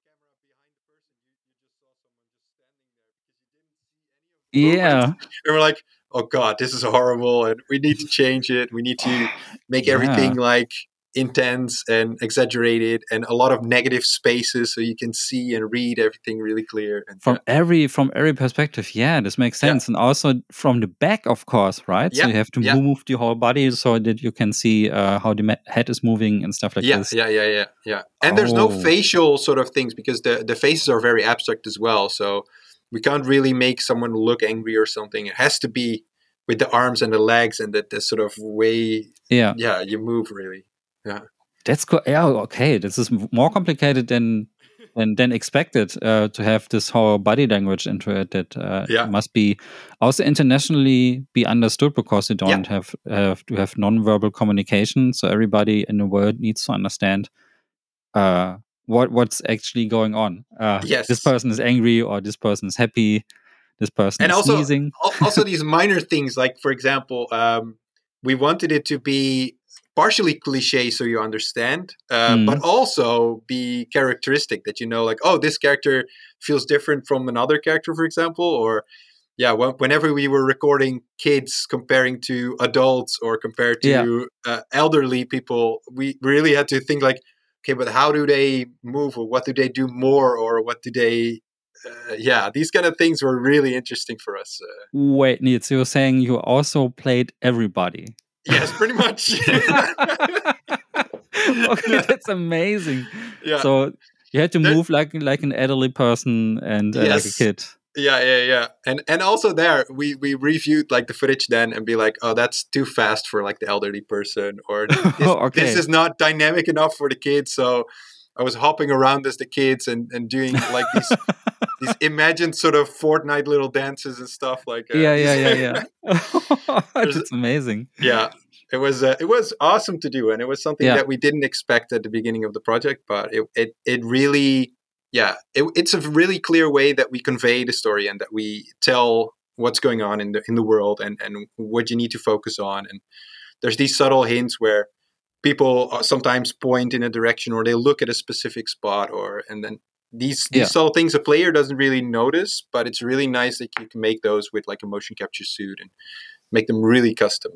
and we're like, oh god, this is horrible, and we need to change it. We need to make everything like intense and exaggerated, and a lot of negative spaces so you can see and read everything really clear. And from every perspective, this makes sense. And also from the back, of course, right? So you have to move the whole body so that you can see how the head is moving and stuff like this. Yeah. And there's no facial sort of things, because the faces are very abstract as well. So we can't really make someone look angry or something. It has to be with the arms and the legs and the sort of way you move, really. Yeah, that's cool. Yeah, okay. This is more complicated than expected to have this whole body language into it. That must be also internationally be understood, because you don't have to have non-verbal communication. So everybody in the world needs to understand what's actually going on. This person is angry, or this person is happy. This person is sneezing. Also, these minor things, like for example, we wanted it to be partially cliche so you understand, but also be characteristic, that like, oh, this character feels different from another character, for example. Or whenever we were recording kids comparing to adults or compared to elderly people, we really had to think like, okay, but how do they move, or what do they do more, or what do they these kind of things were really interesting for us. Wait, Niels, you're saying you also played everybody? Yes, pretty much. Okay, that's amazing. Yeah. So you had to move like an elderly person and like a kid. Yeah. And also there, we reviewed like the footage then and be like, oh, that's too fast for like the elderly person, or this is not dynamic enough for the kids. So I was hopping around as the kids and doing like these imagined sort of Fortnite little dances and stuff like. Yeah. That's amazing. Yeah, it was awesome to do, and it was something that we didn't expect at the beginning of the project, but it really, it's a really clear way that we convey the story and that we tell what's going on in the world and what you need to focus on. And there's these subtle hints where people sometimes point in a direction, or they look at a specific spot, and then these subtle things a player doesn't really notice, but it's really nice that you can make those with like a motion capture suit and make them really custom.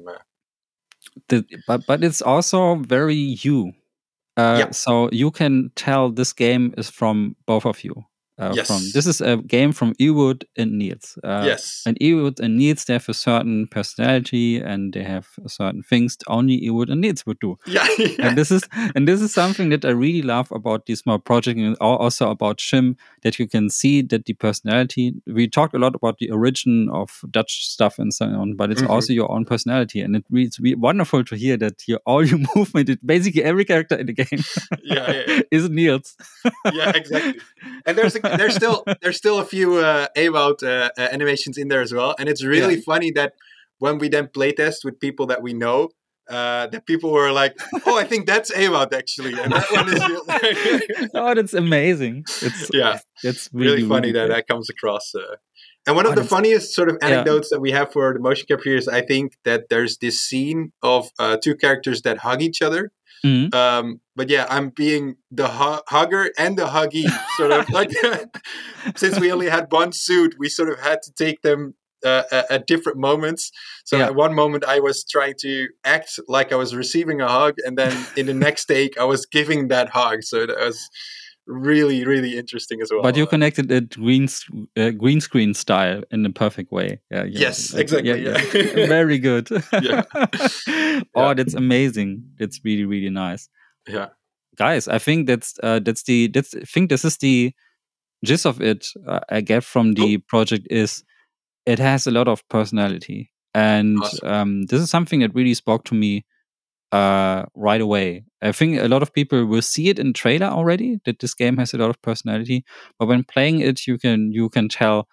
But it's also very you. So you can tell this game is from both of you. This is a game from Ewout and Niels. And Ewout and Niels, they have a certain personality, and they have certain things only Ewout and Niels would do. And this is something that I really love about this small project, and also about Shim, that you can see that the personality. We talked a lot about the origin of Dutch stuff and so on, but it's also your own personality, and it's wonderful to hear that all your movement, basically every character in the game, is Niels. Yeah, exactly. And there's still a few Ewout animations in there as well, and it's really funny that when we then playtest with people that we know, that people were like, "Oh, I think that's Ewout actually," and that one is. Oh, that's amazing! It's really funny that comes across. And one of the funniest sort of anecdotes that we have for the motion capture is, I think, that there's this scene of two characters that hug each other. But I'm being the hugger and the huggy, sort of like. Since we only had one suit, we sort of had to take them at different moments. So at one moment I was trying to act like I was receiving a hug, and then in the next take I was giving that hug. So that was really, really interesting as well. But you connected it green screen style in the perfect way. Yes, exactly. Yeah. Very good. Yeah. Oh, that's amazing. That's really, really nice. Yeah, guys, I think this is the gist of it. I get from the project is it has a lot of personality, and awesome. this is something that really spoke to me right away. I think a lot of people will see it in trailer already that this game has a lot of personality, but when playing it, you can tell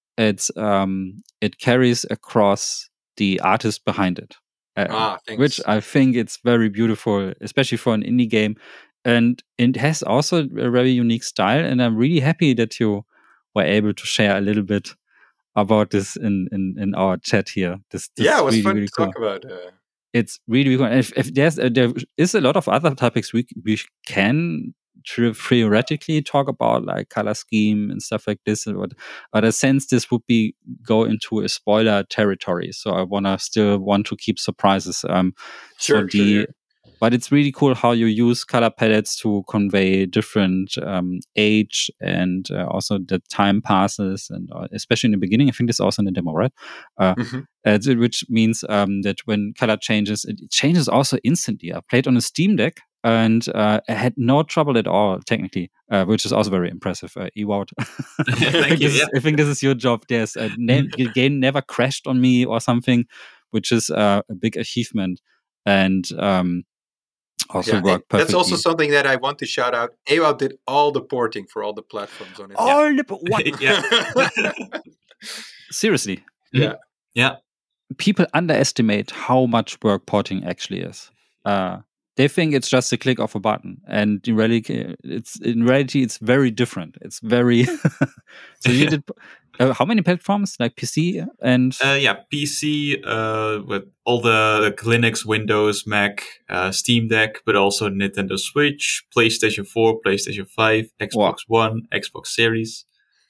it carries across the artist behind it, which I think it's very beautiful, especially for an indie game, and it has also a very unique style. And I'm really happy that you were able to share a little bit about this in our chat here. This it was really, fun really to cool. talk about. It's really cool. If there is a lot of other topics we can theoretically talk about, like color scheme and stuff like this, but I sense this would go into a spoiler territory. So I still want to keep surprises. Sure. But it's really cool how you use color palettes to convey different age, and also the time passes, and especially in the beginning. I think this is also in the demo, right? Which means that when color changes, it changes also instantly. I played on a Steam Deck, and I had no trouble at all, technically, which is also very impressive. Ewout. Thank you. I think this is your job. There's the game never crashed on me or something, which is a big achievement. And also worked perfectly. That's also something that I want to shout out. Ewout did all the porting for all the platforms on it. What? Seriously? Yeah. People underestimate how much work porting actually is. They think it's just a click of a button, and in reality, it's very different. It's very. So you did. How many platforms? Like PC and PC with all the Linux, Windows, Mac, Steam Deck, but also Nintendo Switch, PlayStation 4, PlayStation 5, Xbox One, Xbox Series.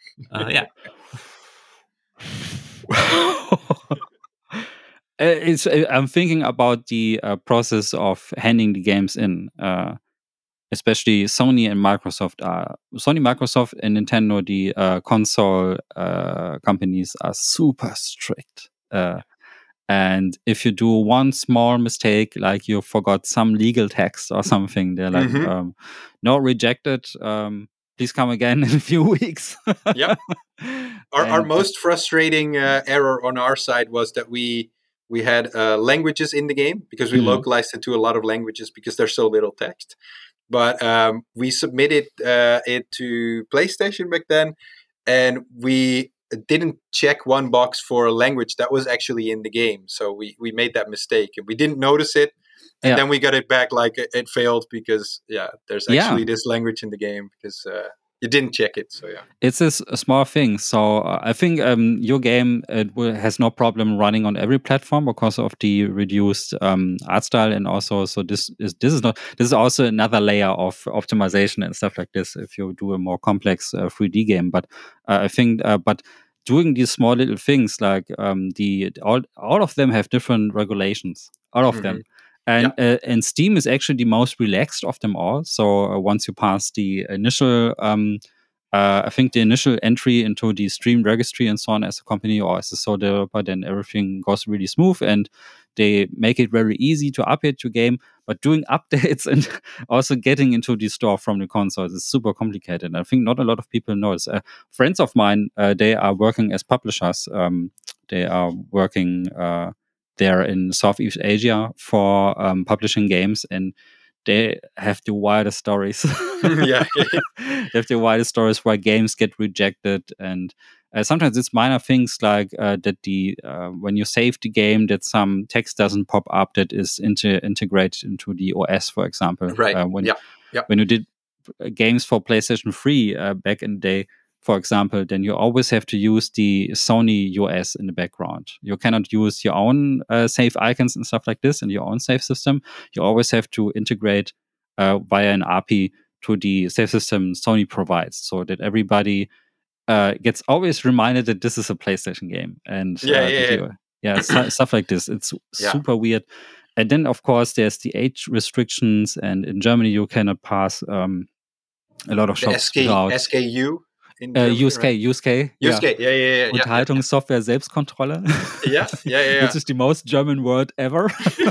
I'm thinking about the process of handing the games in. Especially Sony and Microsoft Microsoft, and Nintendo, the console companies are super strict. And if you do one small mistake, like you forgot some legal text or something, they're like, no, rejected. Please come again in a few weeks. Yep. Our most frustrating error on our side was that we had languages in the game, because we localized it to a lot of languages because there's so little text. But we submitted it to PlayStation back then, and we didn't check one box for a language that was actually in the game. So we made that mistake, and we didn't notice it. And then we got it back like it failed because, there's actually this language in the game, because you didn't check it. So it's a small thing. So I think your game has no problem running on every platform because of the reduced art style, and also this is also another layer of optimization and stuff like this if you do a more complex 3D game. But I think but doing these small little things, like all of them have different regulations, all of them. And Steam is actually the most relaxed of them all. So once you pass the initial, I think the initial entry into the Steam registry and so on as a company or as a sole developer, then everything goes really smooth, and they make it very easy to update your game. But doing updates and also getting into the store from the consoles is super complicated. I think not a lot of people know this. Friends of mine, they are working as publishers. They are working there in Southeast Asia for publishing games, and they have the wildest stories. They have the wildest stories where games get rejected, and sometimes it's minor things like that when you save the game, that some text doesn't pop up that is integrated into the OS, for example. Right. When you did games for PlayStation 3 back in the day, for example, then you always have to use the Sony OS in the background. You cannot use your own save icons and stuff like this in your own save system. You always have to integrate via an API to the save system Sony provides, so that everybody gets always reminded that this is a PlayStation game, and stuff like this. It's super weird. And then, of course, there's the age restrictions, and in Germany you cannot pass a lot of shops without SKU. USK, yeah. Unterhaltungssoftware Selbstkontrolle. Yeah. Which is the most German word ever.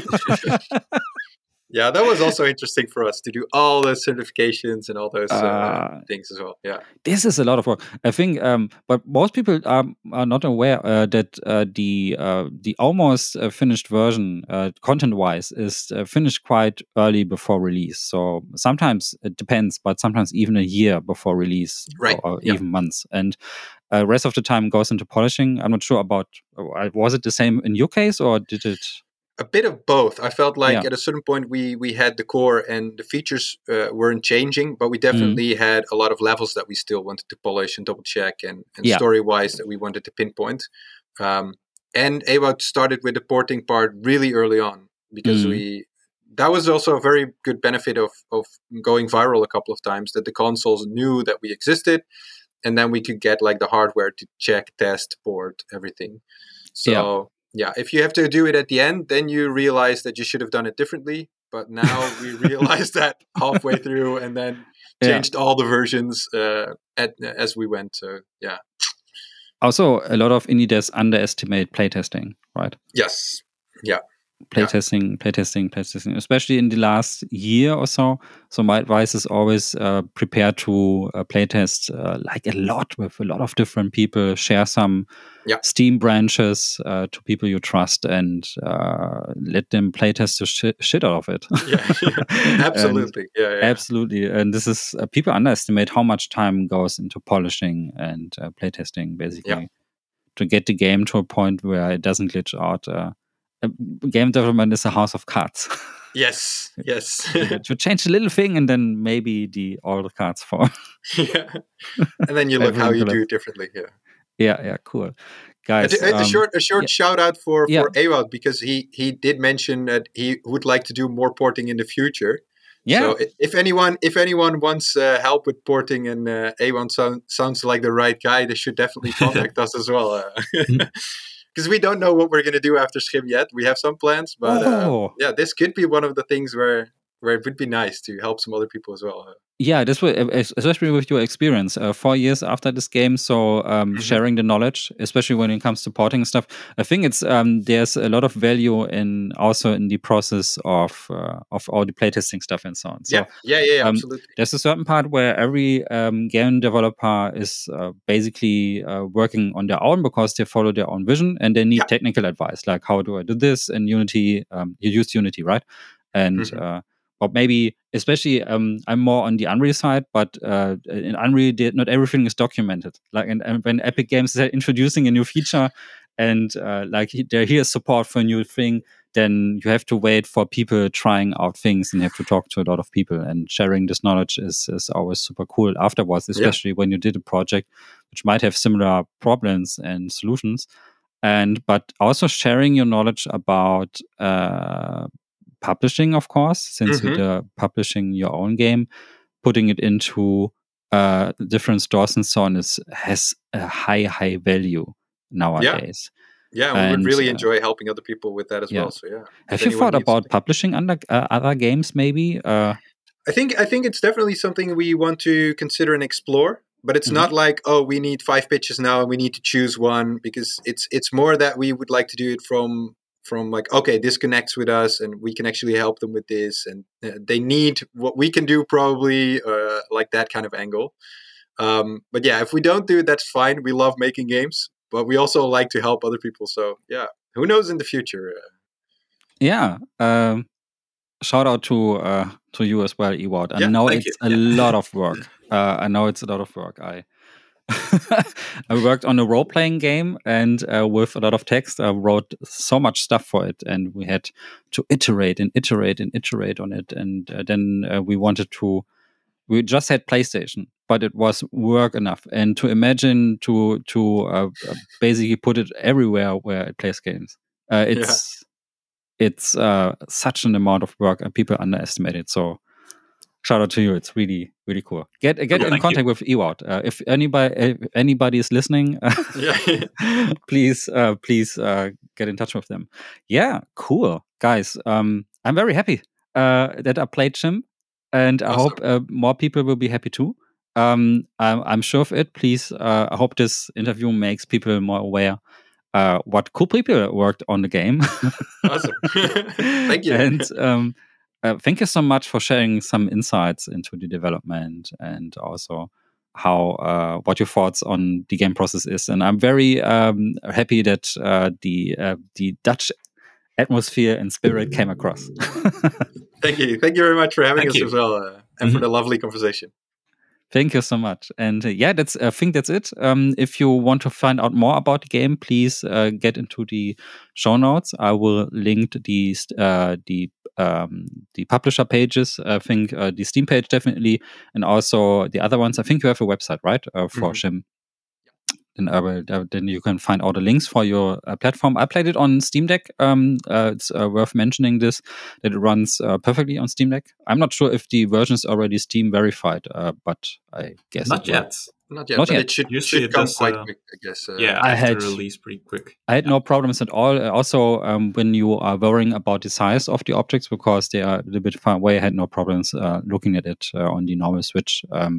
Yeah, that was also interesting for us to do all those certifications and all those things as well. Yeah, this is a lot of work, I think. But most people are not aware that the almost finished version, content-wise, is finished quite early before release. So sometimes it depends, but sometimes even a year before release, right? Or even months. And rest of the time goes into polishing. I'm not sure about. Was it the same in your case, or did it? A bit of both. I felt like at a certain point we had the core and the features weren't changing, but we definitely had a lot of levels that we still wanted to polish and double check, and story-wise that we wanted to pinpoint. And Ewout started with the porting part really early on, because that was also a very good benefit of going viral a couple of times, that the consoles knew that we existed, and then we could get like the hardware to check, test, port, everything. So yeah, if you have to do it at the end, then you realize that you should have done it differently. But now we realized that halfway through, and then changed all the versions as we went. So yeah. Also, a lot of indie devs underestimate playtesting, right? Yes. Yeah. Playtesting, especially in the last year or so. So my advice is always prepare to playtest like a lot with a lot of different people. Share some Steam branches to people you trust, and let them playtest the shit out of it. Absolutely. Absolutely. And this is people underestimate how much time goes into polishing and playtesting, basically, to get the game to a point where it doesn't glitch out. Game development is a house of cards. Yes. You change a little thing, and then maybe all the cards fall. And then you look how you do it differently. Yeah, cool. Guys, a short shout out for Ewout, because he did mention that he would like to do more porting in the future. Yeah. So if anyone wants help with porting, and Ewout sounds like the right guy, they should definitely contact us as well. Because we don't know what we're going to do after Schim yet. We have some plans, but this could be one of the things where it would be nice to help some other people as well. Yeah, this would, especially with your experience, 4 years after this game. So sharing the knowledge, especially when it comes to porting stuff, I think it's there's a lot of value in the process of all the playtesting stuff and so on. So, absolutely. There's a certain part where every game developer is basically working on their own, because they follow their own vision, and they need technical advice, like how do I do this in Unity? You use Unity, right? And or maybe, especially, I'm more on the Unreal side, but in Unreal, not everything is documented. Like, and when Epic Games is introducing a new feature, and here's support for a new thing, then you have to wait for people trying out things, and you have to talk to a lot of people. And sharing this knowledge is always super cool afterwards, especially when you did a project which might have similar problems and solutions. But also sharing your knowledge about publishing, of course, since you're publishing your own game, putting it into different stores and so on has a high value nowadays. Yeah, we would really enjoy helping other people with that as well. So have you thought about publishing under other games? Maybe. I think it's definitely something we want to consider and explore. But it's not like, we need 5 pitches now and we need to choose one, because it's more that we would like to do it from like, okay, this connects with us and we can actually help them with this, and they need what we can do, probably, like that kind of angle. But yeah, if we don't do it, that's fine. We love making games, but we also like to help other people. So yeah, who knows in the future? Shout out to you as well, Ewout. I know it's a lot of work. I worked on a role-playing game, and with a lot of text, I wrote so much stuff for it, and we had to iterate on it. And then we just had PlayStation, but it was work enough. And to imagine to basically put it everywhere where it plays games, it's such an amount of work, and people underestimate it. So shout out to you. It's really, really cool. Get in contact with Ewout. If anybody is listening, please get in touch with them. Yeah, cool, guys. I'm very happy that I played Chim, and I hope more people will be happy too. I'm sure of it. Please, I hope this interview makes people more aware what cool people worked on the game. Awesome. Thank you. And thank you so much for sharing some insights into the development and also how what your thoughts on the game process is. And I'm very happy that the Dutch atmosphere and spirit came across. Thank you very much for having us as well, and for the lovely conversation. Thank you so much. And I think that's it. If you want to find out more about the game, please get into the show notes. I will link the publisher pages. I think the Steam page definitely, and also the other ones. I think you have a website, right, for Chim. Then you can find all the links for your platform. I played it on Steam Deck. It's worth mentioning that it runs perfectly on Steam Deck. I'm not sure if the version is already Steam verified, but I guess not yet. Not yet. It should come quite quick, I guess. I had release pretty quick. I had no problems at all. Also, when you are worrying about the size of the objects because they are a little bit far away, I had no problems looking at it on the normal Switch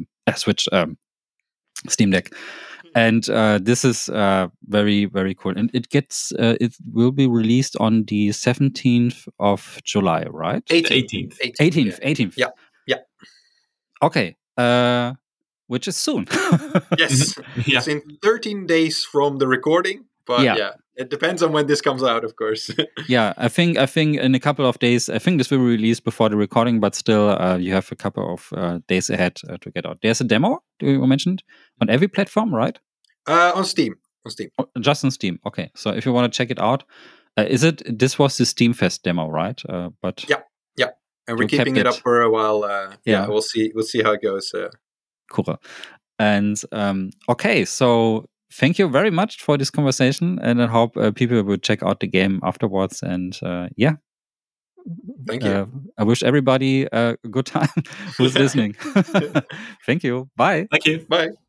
Steam Deck. And this is very, very cool. And it will be released on the 17th of July, right? 18th. Yeah. Okay. Which is soon. Yes. It's in 13 days from the recording. But it depends on when this comes out, of course. Yeah, I think in a couple of days, I think this will be released before the recording, but still you have a couple of days ahead to get out. There's a demo, you mentioned, on every platform, right? On Steam. Oh, just on Steam. Okay, so if you want to check it out, this was the Steam Fest demo, right? But yeah, and we're keeping it up for a while. We'll see how it goes. Cool. And okay, so thank you very much for this conversation, and I hope people will check out the game afterwards. And thank you. I wish everybody a good time who's listening. Thank you. Bye. Thank you. Bye.